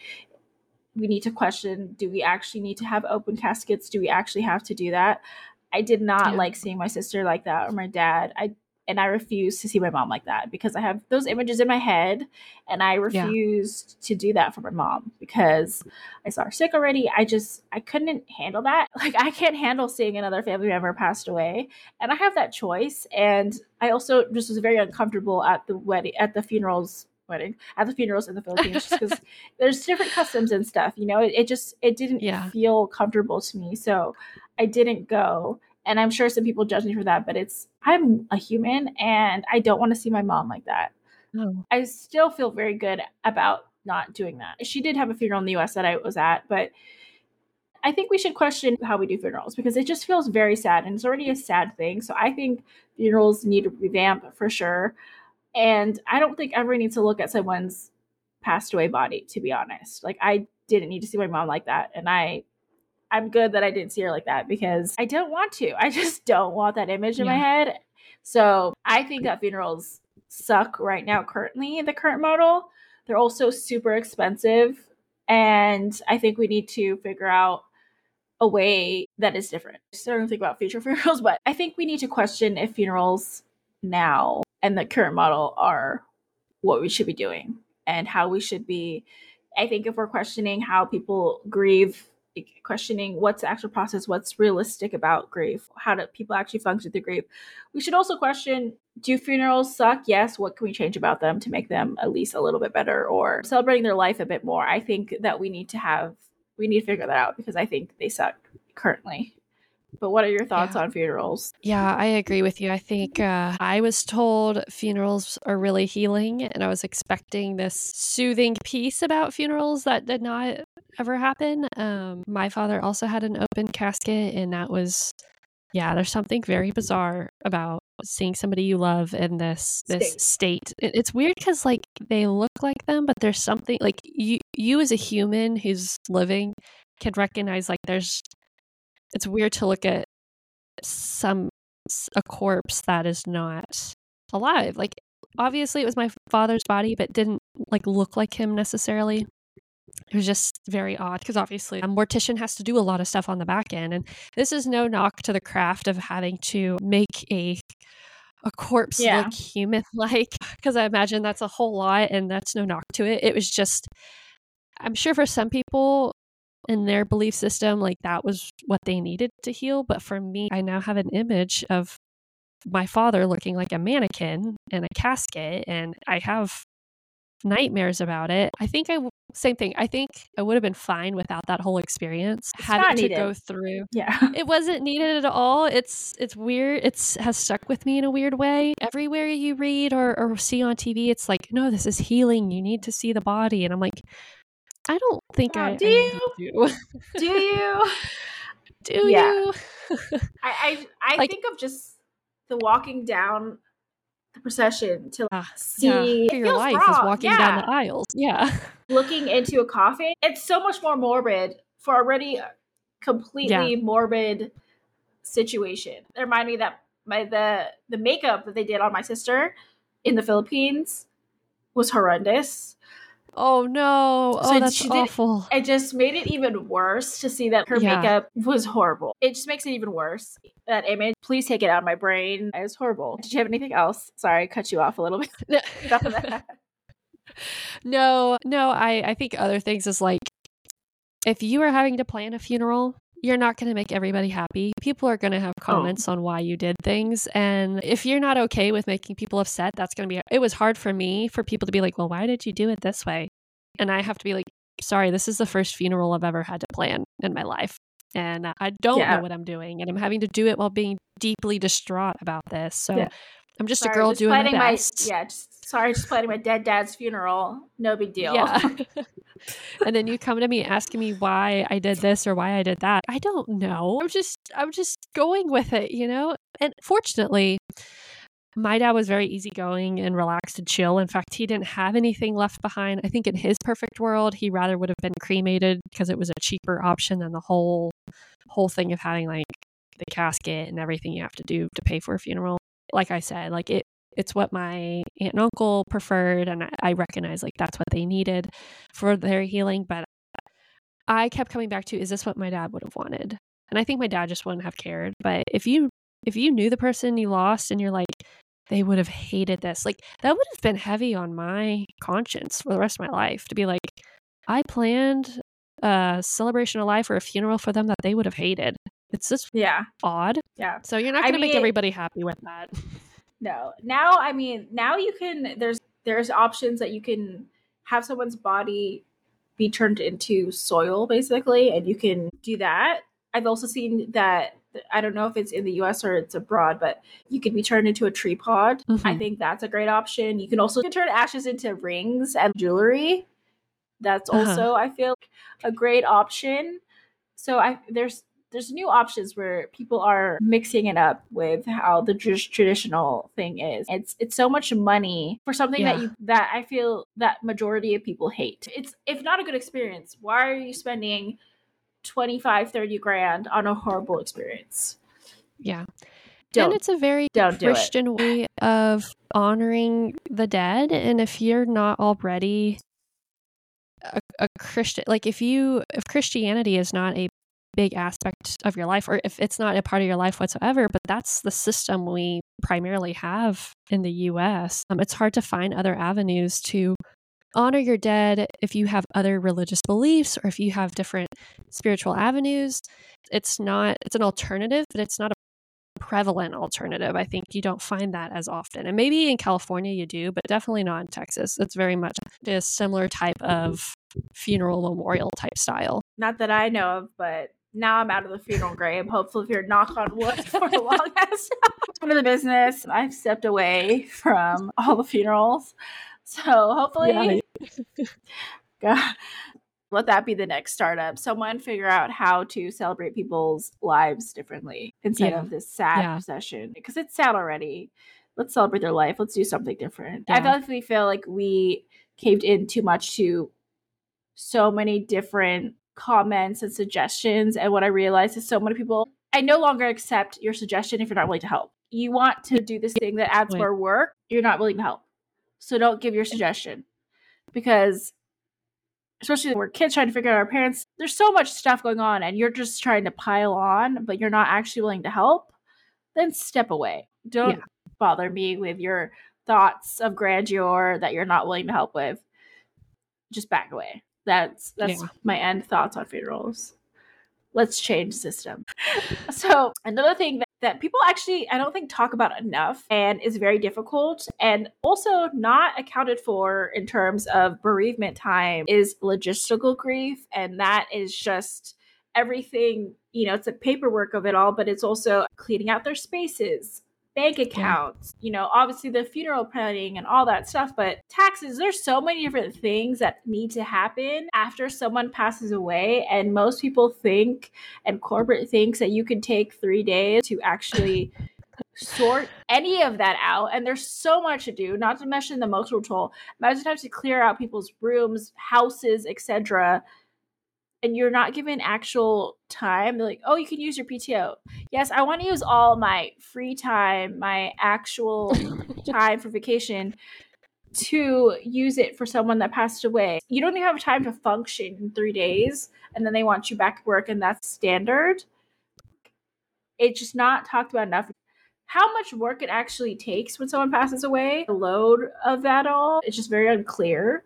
S2: we need to question, do we actually need to have open caskets? Do we actually have to do that? I did not
S1: Yeah.
S2: like seeing my sister like that or my dad. I and I refused to see my mom like that because I have those images in my head, and I
S1: Yeah.
S2: refused to do that for my mom because I saw her sick already. I just I couldn't handle that. Like, I can't handle seeing another family member passed away, and I have that choice. And I also just was very uncomfortable at the wedding, at the funerals wedding at the funerals in the Philippines, just because there's different customs and stuff. You know, it, it just it didn't
S1: Yeah.
S2: feel comfortable to me, so I didn't go. And I'm sure some people judge me for that, but it's I'm a human and I don't want to see my mom like that.
S1: Oh.
S2: I still feel very good about not doing that. She did have a funeral in the U S that I was at, but I think we should question how we do funerals because it just feels very sad, and it's already a sad thing. So I think funerals need to revamp for sure. And I don't think everyone needs to look at someone's passed away body, to be honest. Like, I didn't need to see my mom like that. And I I'm good that I didn't see her like that because I don't want to. I just don't want that image in my
S1: Yeah.
S2: head. So I think that funerals suck right now, currently, in the current model. They're also super expensive. And I think we need to figure out a way that is different. I still don't think about future funerals, but I think we need to question if funerals now and the current model are what we should be doing and how we should be I think if we're questioning how people grieve, questioning what's the actual process, what's realistic about grief, how do people actually function through grief, we should also question, do funerals suck? Yes. What can we change about them to make them at least a little bit better or celebrating their life a bit more? I think that we need to have, we need to figure that out because I think they suck currently. But what are your thoughts
S1: Yeah.
S2: on funerals?
S1: Yeah, I agree with you. I think uh, I was told funerals are really healing, and I was expecting this soothing piece about funerals that did not ever happen. Um, my father also had an open casket, and that was, yeah, there's something very bizarre about seeing somebody you love in this this
S2: State.
S1: state. It, it's weird because like they look like them, but there's something like you you as a human who's living can recognize like there's. It's weird to look at some a corpse that is not alive. Like obviously it was my father's body, but didn't like look like him necessarily. It was just very odd because obviously a mortician has to do a lot of stuff on the back end, and this is no knock to the craft of having to make a a corpse
S2: Yeah.
S1: look human like, because I imagine that's a whole lot, and that's no knock to it. It was just, I'm sure for some people in their belief system, like that was what they needed to heal. But for me, I now have an image of my father looking like a mannequin in a casket, and I have nightmares about it. I think I, same thing. I think I would have been fine without that whole experience.
S2: It's
S1: having
S2: not
S1: to
S2: needed.
S1: go through.
S2: Yeah.
S1: It wasn't needed at all. It's it's weird. It's has stuck with me in a weird way. Everywhere you read or, or see on T V, it's like, no, this is healing. You need to see the body. And I'm like, I don't think
S2: Oh,
S1: I,
S2: do
S1: I
S2: you?
S1: do.
S2: Do you?
S1: Do
S2: Yeah.
S1: you?
S2: I I, I
S1: Like-
S2: think of just the walking down the procession to
S1: Ah,
S2: see
S1: yeah.
S2: it
S1: Your
S2: feels
S1: life
S2: wrong.
S1: is walking
S2: yeah.
S1: down the aisles. Yeah.
S2: Looking into a coffin. It's so much more morbid for already a completely morbid situation. It reminded me that my the the makeup that they did on my sister in the Philippines was horrendous.
S1: Oh no. Oh,
S2: So
S1: that's
S2: she did-
S1: awful.
S2: It just made it even worse to see that her
S1: Yeah.
S2: makeup was horrible. It just makes it even worse. That image, please take it out of my brain. It was horrible. Did you have anything else? Sorry, I cut you off a little bit. Enough of that.
S1: No, no, I, I think other things is like, if you are having to plan a funeral, you're not going to make everybody happy. People are going to have comments on why you did things. And if you're not okay with making people upset, that's going to be, it was hard for me for people to be like, well, why did you do it this way? And I have to be like, sorry, this is the first funeral I've ever had to plan in my life. And I don't
S2: Yeah.
S1: know what I'm doing. And I'm having to do it while being deeply distraught about this. So
S2: Yeah.
S1: I'm just
S2: Sorry,
S1: a girl
S2: just
S1: doing my
S2: planning
S1: best.
S2: yeah, just, sorry, just planning my dead dad's funeral. No big deal.
S1: Yeah. And then you come to me asking me why I did this or why I did that. I don't know. I'm just I'm just going with it, you know? And fortunately, my dad was very easygoing and relaxed and chill. In fact, he didn't have anything left behind. I think in his perfect world, he rather would have been cremated because it was a cheaper option than the whole whole thing of having like the casket and everything you have to do to pay for a funeral. Like I said, like it it's what my aunt and uncle preferred, and I, I recognize like that's what they needed for their healing. But I kept coming back to, is this what my dad would have wanted? And I think my dad just wouldn't have cared. But if you if you knew the person you lost and you're like, they would have hated this, like that would have been heavy on my conscience for the rest of my life to be like, I planned a celebration of life or a funeral for them that they would have hated. It's just
S2: Yeah.
S1: odd.
S2: Yeah.
S1: So you're not
S2: I
S1: going to make
S2: mean-
S1: everybody happy with that.
S2: No. Now, I mean, now you can, there's, there's options that you can have someone's body be turned into soil basically, and you can do that. I've also seen that, I don't know if it's in the U S or it's abroad, but you can be turned into a tree pod.
S1: Mhm.
S2: I think that's a great option. You can also you can turn ashes into rings and jewelry. That's
S1: Uh-huh.
S2: also, I feel, a great option. So I there's there's new options where people are mixing it up with how the tr- traditional thing is. It's it's so much money for something that
S1: Yeah.
S2: you that I feel that majority of people hate. It's if not a good experience, why are you spending twenty-five, thirty grand on a horrible experience?
S1: Yeah.
S2: Don't
S1: And it's a very
S2: don't do it.
S1: Christian way of honoring the dead. And if you're not already a, a Christian, like if you, if Christianity is not a big aspect of your life, or if it's not a part of your life whatsoever, but that's the system we primarily have in the U S, um, it's hard to find other avenues to honor your dead if you have other religious beliefs or if you have different spiritual avenues. It's not, it's an alternative, but it's not a prevalent alternative. I think you don't find that as often. And maybe in California you do, but definitely not in Texas. It's very much a similar type of funeral memorial type style.
S2: Not that I know of, but now I'm out of the funeral grave. Hopefully, if you're knock on wood for the longest time of the business, I've stepped away from all the funerals. So hopefully, yeah. God, let that be the next startup. Someone figure out how to celebrate people's lives differently instead yeah. of this sad yeah. procession, because it's sad already. Let's celebrate their life. Let's do something different. Yeah. I definitely feel like we caved in too much to so many different comments and suggestions. And what I realized is so many people, I no longer accept your suggestion if you're not willing to help. You want to do this thing that adds Wait. more work. You're not willing to help. So don't give your suggestion, because especially when we're kids trying to figure out our parents, there's so much stuff going on and you're just trying to pile on, but you're not actually willing to help. Then step away. Don't yeah. bother me with your thoughts of grandeur that you're not willing to help with. Just back away. That's that's yeah. my end thoughts on funerals. Let's change the system. So another thing that, that people actually, I don't think, talk about enough and is very difficult and also not accounted for in terms of bereavement time is logistical grief. And that is just everything, you know, it's a paperwork of it all, but it's also cleaning out their spaces, bank accounts, yeah. you know, obviously the funeral planning and all that stuff, but taxes, there's so many different things that need to happen after someone passes away. And most people think, and corporate thinks, that you can take three days to actually sort any of that out. And there's so much to do, not to mention the emotional toll. Imagine having to clear out people's rooms, houses, et cetera, and you're not given actual time. They're like, oh, you can use your P T O. Yes, I want to use all my free time, my actual time for vacation, to use it for someone that passed away. You don't even have time to function in three days, and then they want you back at work, and that's standard. It's just not talked about enough. How much work it actually takes when someone passes away, the load of that all, it's just very unclear.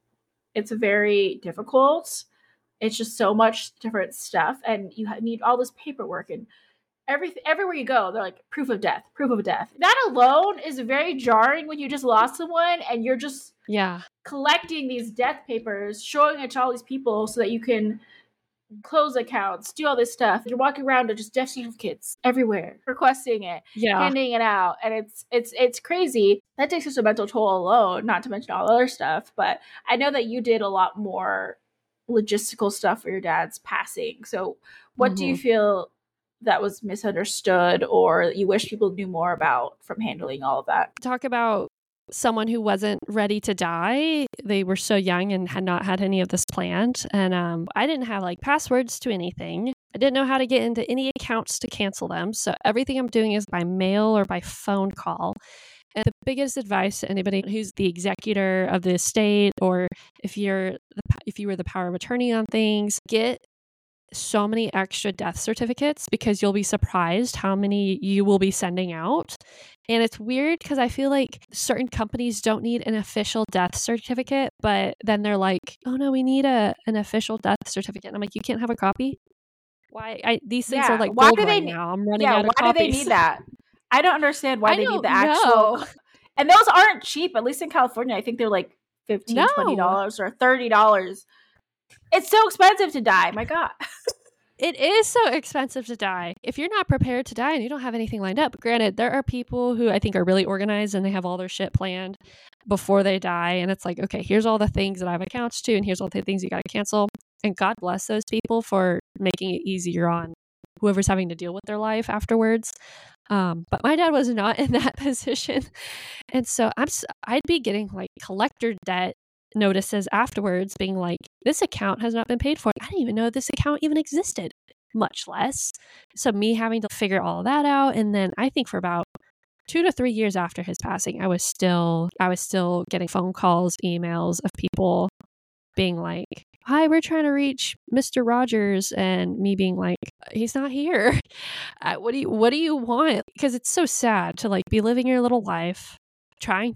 S2: It's very difficult. It's just so much different stuff, and you need all this paperwork, and everything. Everywhere you go, they're like, proof of death, proof of death. That alone is very jarring when you just lost someone and you're just
S1: yeah
S2: collecting these death papers, showing it to all these people so that you can close accounts, do all this stuff. You're walking around with just death certificates everywhere, requesting it,
S1: yeah.
S2: handing it out, and it's it's it's crazy. That takes us a mental toll alone, not to mention all the other stuff. But I know that you did a lot more logistical stuff for your dad's passing. So what mm-hmm. do you feel that was misunderstood or you wish people knew more about from handling all of that?
S1: Talk about someone who wasn't ready to die. They were so young and had not had any of this planned. And um, I didn't have like passwords to anything. I didn't know how to get into any accounts to cancel them. So everything I'm doing is by mail or by phone call. And the biggest advice to anybody who's the executor of the estate, or if you're the, if you were the power of attorney on things, get so many extra death certificates, because you'll be surprised how many you will be sending out. And it's weird because I feel like certain companies don't need an official death certificate, but then they're like, oh no, we need a an official death certificate. And I'm like, you can't have a copy? Why? I, these things yeah. are like
S2: why
S1: gold
S2: do they
S1: right now. I'm running
S2: yeah,
S1: out of
S2: why
S1: copies.
S2: do they need that? I don't understand why
S1: I
S2: they
S1: don't
S2: need the actual.
S1: know.
S2: And those aren't cheap, at least in California. I think they're like fifteen dollars, no. twenty dollars or thirty dollars. It's so expensive to die. My God.
S1: It is so expensive to die. If you're not prepared to die and you don't have anything lined up, granted, there are people who I think are really organized and they have all their shit planned before they die. And it's like, okay, here's all the things that I have accounts to, and here's all the things you got to cancel. And God bless those people for making it easier on whoever's having to deal with their life afterwards. Um, but my dad was not in that position. And so I'm, I'd be getting like collector debt notices afterwards being like, this account has not been paid for. I didn't even know this account even existed, much less. So me having to figure all that out. And then I think for about two to three years after his passing, I was still, I was still getting phone calls, emails of people being like, hi, we're trying to reach Mister Rogers, and me being like, he's not here. Uh, what do you, what do you want? Because it's so sad to like be living your little life, trying to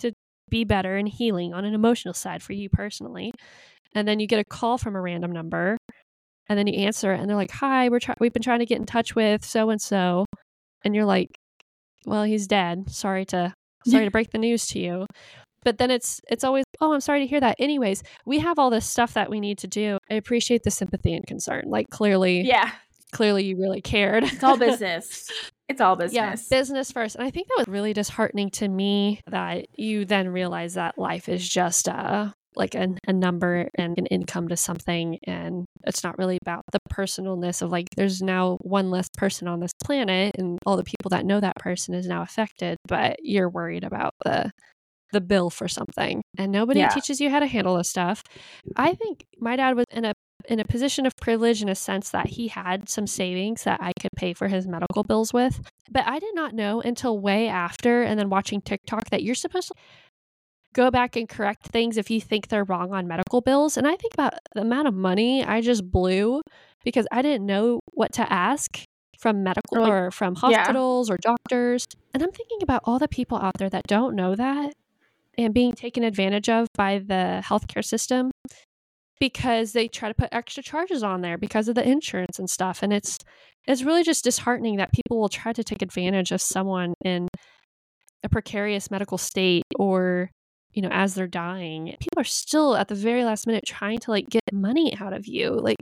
S1: be better and healing on an emotional side for you personally. And then you get a call from a random number, and then you answer it, and they're like, hi, we're try- we've been trying to get in touch with so-and-so. And you're like, well, he's dead. Sorry to sorry to break the news to you. But then it's it's always, oh, I'm sorry to hear that. Anyways, we have all this stuff that we need to do. I appreciate the sympathy and concern. Like, clearly,
S2: Yeah.
S1: clearly you really cared.
S2: It's all business. It's all business.
S1: Yeah, business first. And I think that was really disheartening to me, that you then realize that life is just uh, like a, a number and an income to something. And it's not really about the personalness of like, there's now one less person on this planet and all the people that know that person is now affected, but you're worried about the the bill for something, and nobody
S2: Yeah.
S1: teaches you how to handle this stuff. I think my dad was in a in a position of privilege in a sense that he had some savings that I could pay for his medical bills with. But I did not know until way after, and then watching TikTok, that you're supposed to go back and correct things if you think they're wrong on medical bills. And I think about the amount of money I just blew because I didn't know what to ask from medical
S2: Or like-
S1: or from
S2: yeah.
S1: hospitals or doctors. And I'm thinking about all the people out there that don't know that and being taken advantage of by the healthcare system because they try to put extra charges on there because of the insurance and stuff. And it's it's really just disheartening that people will try to take advantage of someone in a precarious medical state, or, you know, as they're dying. People are still at the very last minute trying to like get money out of you. Like,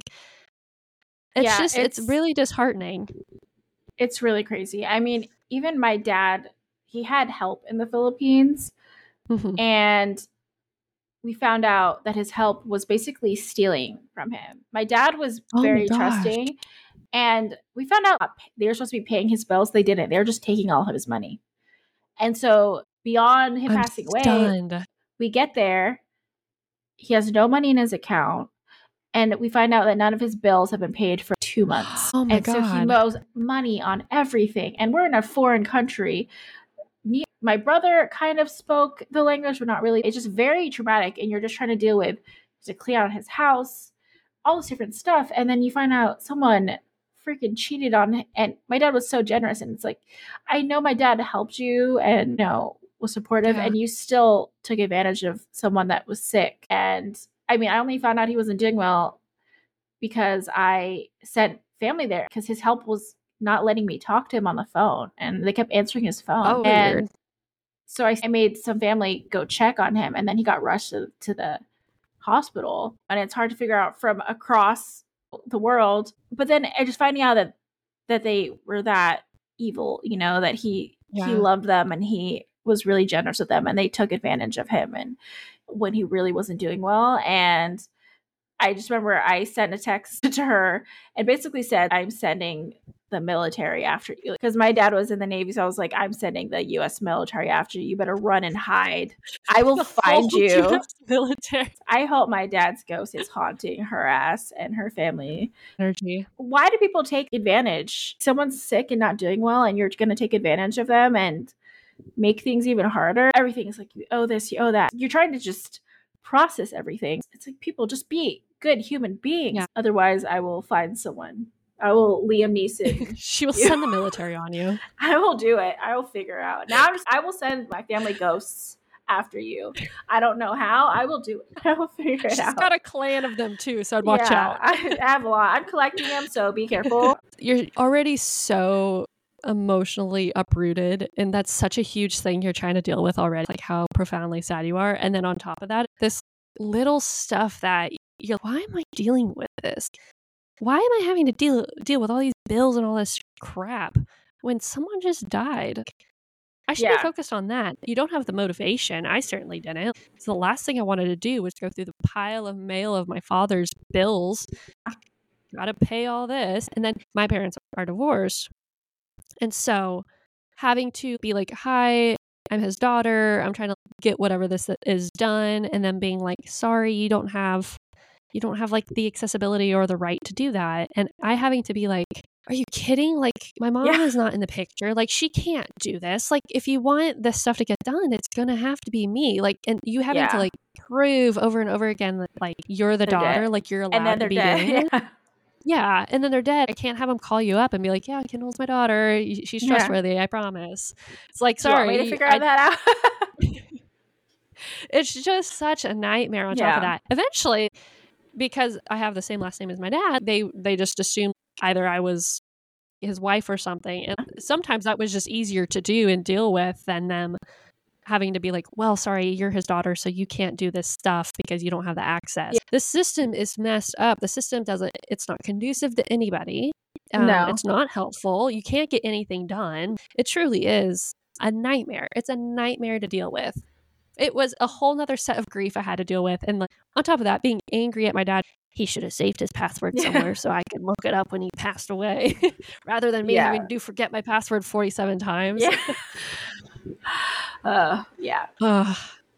S1: it's
S2: Yeah,
S1: just it's,
S2: it's-
S1: really disheartening.
S2: It's really crazy. I mean, even my dad, he had help in the Philippines,
S1: Mhm.
S2: and we found out that his help was basically stealing from him. My dad was
S1: Oh my
S2: very
S1: gosh.
S2: trusting, and we found out they were supposed to be paying his bills. They didn't. They were just taking all of his money. And so beyond him
S1: I'm
S2: passing away,
S1: stunned.
S2: we get there. He has no money in his account, and we find out that none of his bills have been paid for two months.
S1: Oh my
S2: and so he
S1: God.
S2: mows money on everything. And we're in a foreign country. Me, my brother kind of spoke the language, but not really. It's just very traumatic, and you're just trying to deal with to clean out his house, all this different stuff, and then you find out someone freaking cheated on him. And my dad was so generous, and it's like, I know my dad helped you and, you know, was supportive,
S1: Yeah.
S2: and you still took advantage of someone that was sick. And I mean, I only found out he wasn't doing well because I sent family there because his help was not letting me talk to him on the phone, and they kept answering his phone.
S1: Oh,
S2: and
S1: weird.
S2: so I, I made some family go check on him, and then he got rushed to, to the hospital. And it's hard to figure out from across the world. But then I just finding out that that they were that evil, you know, that he
S1: Yeah.
S2: he loved them and he was really generous with them, and they took advantage of him and when he really wasn't doing well. And I just remember I sent a text to her and basically said, I'm sending the military after you. Because my dad was in the Navy, so I was like, I'm sending the U S military after you. You better run and hide. I will
S1: The
S2: find
S1: whole
S2: you.
S1: U S military
S2: I hope my dad's ghost is haunting her ass and her family.
S1: energy.
S2: Why do people take advantage? Someone's sick and not doing well, and you're going to take advantage of them and make things even harder. Everything is like, you owe this, you owe that. You're trying to just process everything. It's like, people, just be good human beings.
S1: Yeah.
S2: Otherwise, I will find someone. I will Liam Neeson.
S1: She will
S2: You-
S1: send the military on you.
S2: I will do it. I will figure out. Now I'm just, I will send my family ghosts after you. I don't know how. I will do it. I will figure it
S1: She's
S2: out.
S1: got a clan of them too, so I'd watch
S2: Yeah,
S1: out.
S2: I, I have a lot. I'm collecting them, so be careful.
S1: You're already so emotionally uprooted, and that's such a huge thing you're trying to deal with already, like how profoundly sad you are. And then on top of that, this little stuff that you're like, why am I dealing with this? Why am I having to deal deal with all these bills and all this crap when someone just died? I should
S2: Yeah.
S1: be focused on that. You don't have the motivation. I certainly didn't. So the last thing I wanted to do was go through the pile of mail of my father's bills. Gotta pay all this. And then my parents are divorced. And so having to be like, hi, I'm his daughter. I'm trying to get whatever this is done. And then being like, sorry, you don't have, you don't have like the accessibility or the right to do that. And I having to be like, are you kidding? Like, my mom
S2: Yeah.
S1: is not in the picture. Like, she can't do this. Like, if you want this stuff to get done, it's going to have to be me. Like, and you having
S2: Yeah.
S1: to like prove over and over again that like you're the
S2: They're
S1: daughter,
S2: dead.
S1: like you're
S2: And
S1: allowed
S2: then
S1: to
S2: they're
S1: be
S2: dead.
S1: doing it.
S2: Yeah.
S1: Yeah, and then they're dead. I can't have them call you up and be like, "Yeah, Kendall's my daughter. She's
S2: Yeah.
S1: trustworthy. I promise." It's like,
S2: Do you want
S1: sorry,
S2: me to figure
S1: I-
S2: out that out?
S1: It's just such a nightmare on top of
S2: Yeah.
S1: that. Eventually, because I have the same last name as my dad, they they just assumed either I was his wife or something. And sometimes that was just easier to do and deal with than them having to be like, well, sorry, you're his daughter, so you can't do this stuff because you don't have the access.
S2: Yeah.
S1: The system is messed up. The system doesn't, it's not conducive to anybody. Um,
S2: No.
S1: It's not helpful. You can't get anything done. It truly is a nightmare. It's a nightmare to deal with. It was a whole nother set of grief I had to deal with. And like, on top of that, being angry at my dad, he should have saved his password
S2: Yeah.
S1: somewhere so I could look it up when he passed away rather than me
S2: Yeah.
S1: having to forget my password forty-seven times.
S2: Yeah. uh, yeah.
S1: Ugh.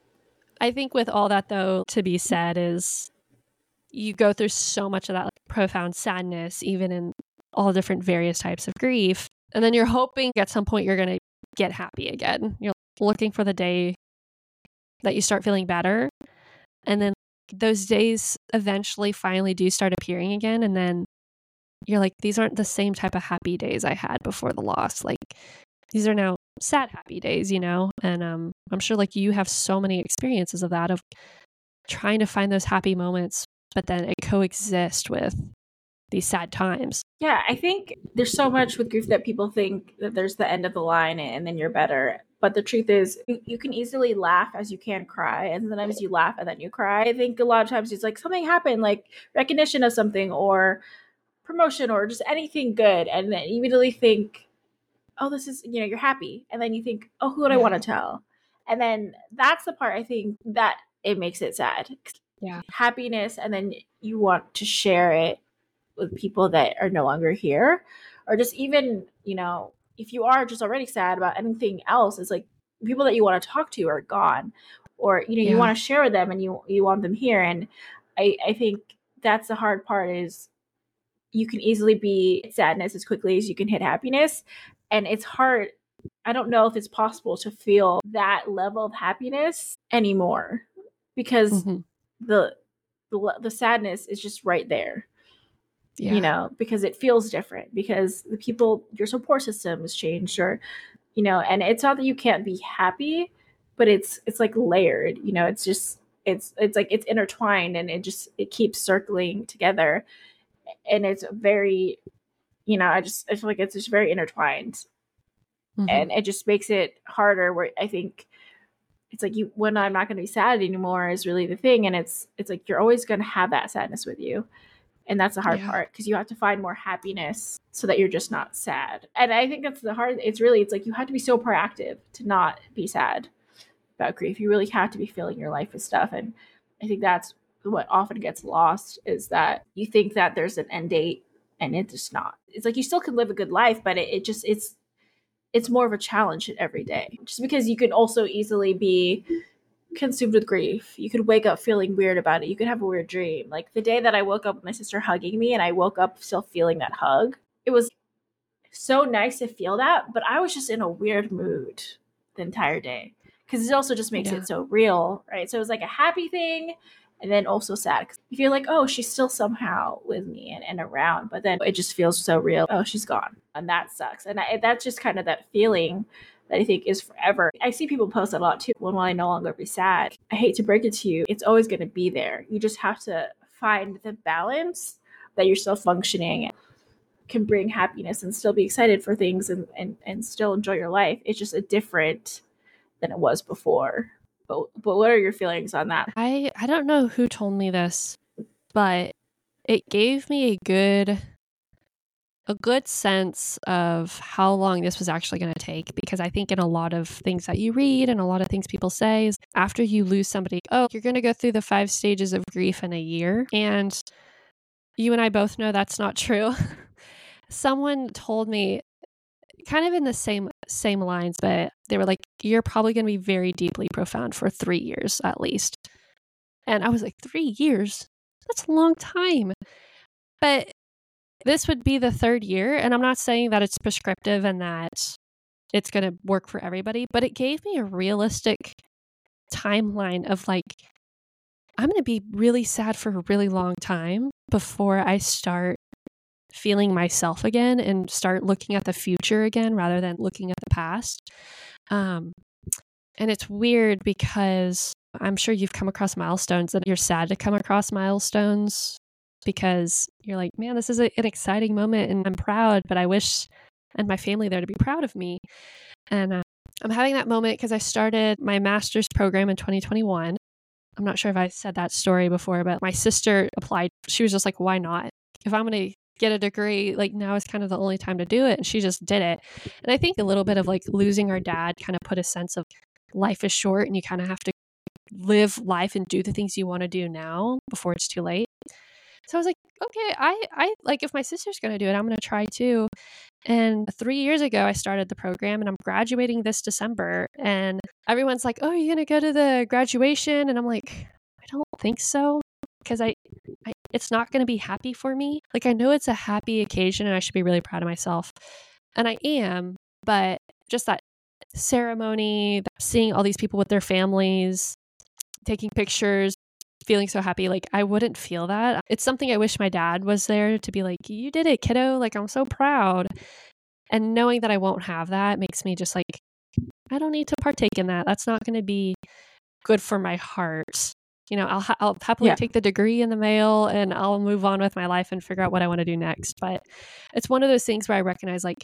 S1: I think with all that, though, to be said is you go through so much of that like, profound sadness, even in all different various types of grief. And then you're hoping at some point you're going to get happy again. You're looking for the day that you start feeling better. And then those days eventually finally do start appearing again. And then you're like, these aren't the same type of happy days I had before the loss. Like, these are now sad happy days, you know? And um, I'm sure like you have so many experiences of that, of trying to find those happy moments, but then it coexist with these sad times.
S2: Yeah, I think there's so much with grief that people think that there's the end of the line and then you're better. But the truth is, you, you can easily laugh as you can cry. And sometimes you laugh and then you cry. I think a lot of times it's like something happened, like recognition of something or promotion or just anything good. And then you immediately think, oh, this is, you know, you're happy. And then you think, oh, who would I
S1: Yeah.
S2: want to tell? And then that's the part I think that it makes it sad.
S1: Yeah.
S2: Happiness. And then you want to share it with people that are no longer here, or just even, you know, if you are just already sad about anything else, it's like people that you want to talk to are gone, or, you know,
S1: Yeah.
S2: you want to share with them and you, you want them here. And I, I think that's the hard part is you can easily be sadness as quickly as you can hit happiness. And it's hard. I don't know if it's possible to feel that level of happiness anymore because
S1: Mm-hmm.
S2: the, the, the sadness is just right there.
S1: Yeah.
S2: You know, because it feels different, because the people, your support system has changed, or, you know, and it's not that you can't be happy, but it's, it's like layered, you know, it's just, it's, it's like, it's intertwined and it just, it keeps circling together. And it's very, you know, I just, I feel like it's just very intertwined.
S1: Mm-hmm.
S2: And it just makes it harder where I think it's like you, when I'm not going to be sad anymore is really the thing. And it's, it's like, you're always going to have that sadness with you. And that's the hard
S1: Yeah.
S2: part, because you have to find more happiness so that you're just not sad. And I think that's the hard, it's really, it's like you have to be so proactive to not be sad about grief. You really have to be filling your life with stuff. And I think that's what often gets lost, is that you think that there's an end date and it's just not. It's like you still can live a good life, but it, it just, it's, it's more of a challenge every day, just because you can also easily be consumed with grief. You could wake up feeling weird about it. You could have a weird dream. Like the day that I woke up with my sister hugging me and I woke up still feeling that hug, it was so nice to feel that, but I was just in a weird mood the entire day, because it also just makes
S1: Yeah.
S2: it so real, right? So it was like a happy thing and then also sad, because you feel like, oh, she's still somehow with me and, and around, but then it just feels so real. Oh, she's gone, and that sucks. And I, that's just kind of that feeling that I think is forever. I see people post a lot too. When will I no longer be sad? I hate to break it to you, it's always going to be there. You just have to find the balance that you're still functioning and can bring happiness and still be excited for things and, and, and still enjoy your life. It's just a different than it was before. But, but what are your feelings on that?
S1: I, I don't know who told me this, but it gave me a good a good sense of how long this was actually going to take, because I think in a lot of things that you read and a lot of things people say is after you lose somebody, oh, you're going to go through the five stages of grief in a year. And you and I both know that's not true. Someone told me kind of in the same same lines, but they were like, you're probably going to be very deeply profound for three years at least. And I was like, three years? That's a long time. But this would be the third year, and I'm not saying that it's prescriptive and that it's going to work for everybody, but it gave me a realistic timeline of like, I'm going to be really sad for a really long time before I start feeling myself again and start looking at the future again rather than looking at the past. Um, and it's weird because I'm sure you've come across milestones that you're sad to come across milestones because you're like, man, this is a, an exciting moment and I'm proud, but I wish and my family there to be proud of me. And uh, I'm having that moment because I started my master's program in twenty twenty-one. I'm not sure if I said that story before, but my sister applied. She was just like, why not? If I'm going to get a degree, like now is kind of the only time to do it. And she just did it. And I think a little bit of like losing our dad kind of put a sense of life is short and you kind of have to live life and do the things you want to do now before it's too late. So I was like, okay, I, I like if my sister's going to do it, I'm going to try too. And three years ago, I started the program and I'm graduating this December. And everyone's like, oh, you're going to go to the graduation? And I'm like, I don't think so. Because I, I, it's not going to be happy for me. Like, I know it's a happy occasion and I should be really proud of myself. And I am, but just that ceremony, seeing all these people with their families, taking pictures, feeling so happy, like I wouldn't feel that. It's something I wish my dad was there to be like, you did it, kiddo. Like, I'm so proud. And knowing that I won't have that makes me just like, I don't need to partake in that. That's not going to be good for my heart. You know, I'll, ha- I'll happily
S2: Yeah.
S1: take the degree in the mail and I'll move on with my life and figure out what I want to do next. But it's one of those things where I recognize like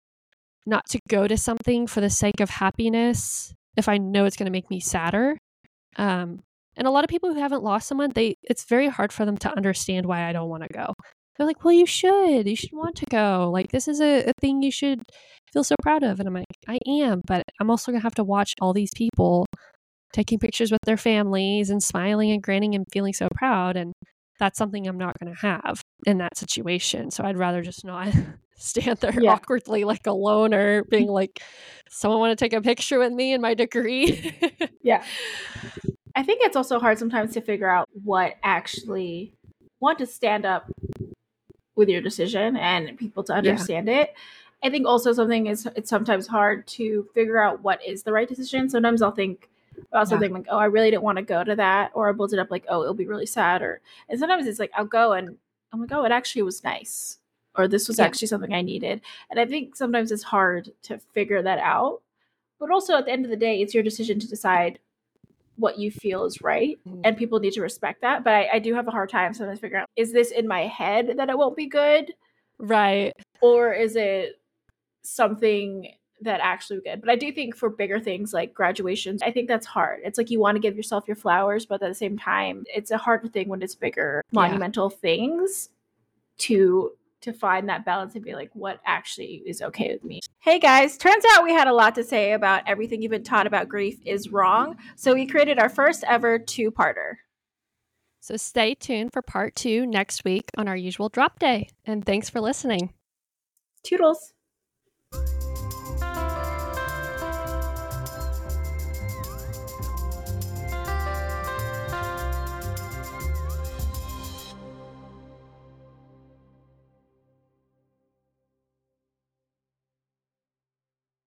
S1: not to go to something for the sake of happiness if I know it's going to make me sadder. Um, And a lot of people who haven't lost someone, they it's very hard for them to understand why I don't want to go. They're like, well, you should. You should want to go. Like, this is a, a thing you should feel so proud of. And I'm like, I am, but I'm also going to have to watch all these people taking pictures with their families and smiling and grinning and feeling so proud. And that's something I'm not going to have in that situation. So I'd rather just not stand there
S2: Yeah.
S1: awkwardly like a loner being like, someone want to take a picture with me and my degree?
S2: Yeah. I think it's also hard sometimes to figure out what actually want to stand up with your decision and people to understand yeah. it. I think also something is it's sometimes hard to figure out what is the right decision. Sometimes I'll think about something yeah. like, oh, I really didn't want to go to that, or I'll build it up like, oh, it'll be really sad, or and sometimes it's like I'll go and I'm like, oh, it actually was nice, or this was yeah. actually something I needed. And I think sometimes it's hard to figure that out. But also at the end of the day, it's your decision to decide what you feel is right, and people need to respect that. But I, I do have a hard time sometimes figuring out, is this in my head that it won't be good,
S1: right,
S2: or is it something that actually good? But I do think for bigger things like graduations, I think that's hard. It's like you want to give yourself your flowers, but at the same time, it's a harder thing when it's bigger, yeah. monumental things to to find that balance and be like, what actually is okay with me. Hey guys, turns out we had a lot to say about everything you've been taught about grief is wrong. So we created our first ever two-parter.
S1: So stay tuned for part two next week on our usual drop day. And thanks for listening.
S2: Toodles.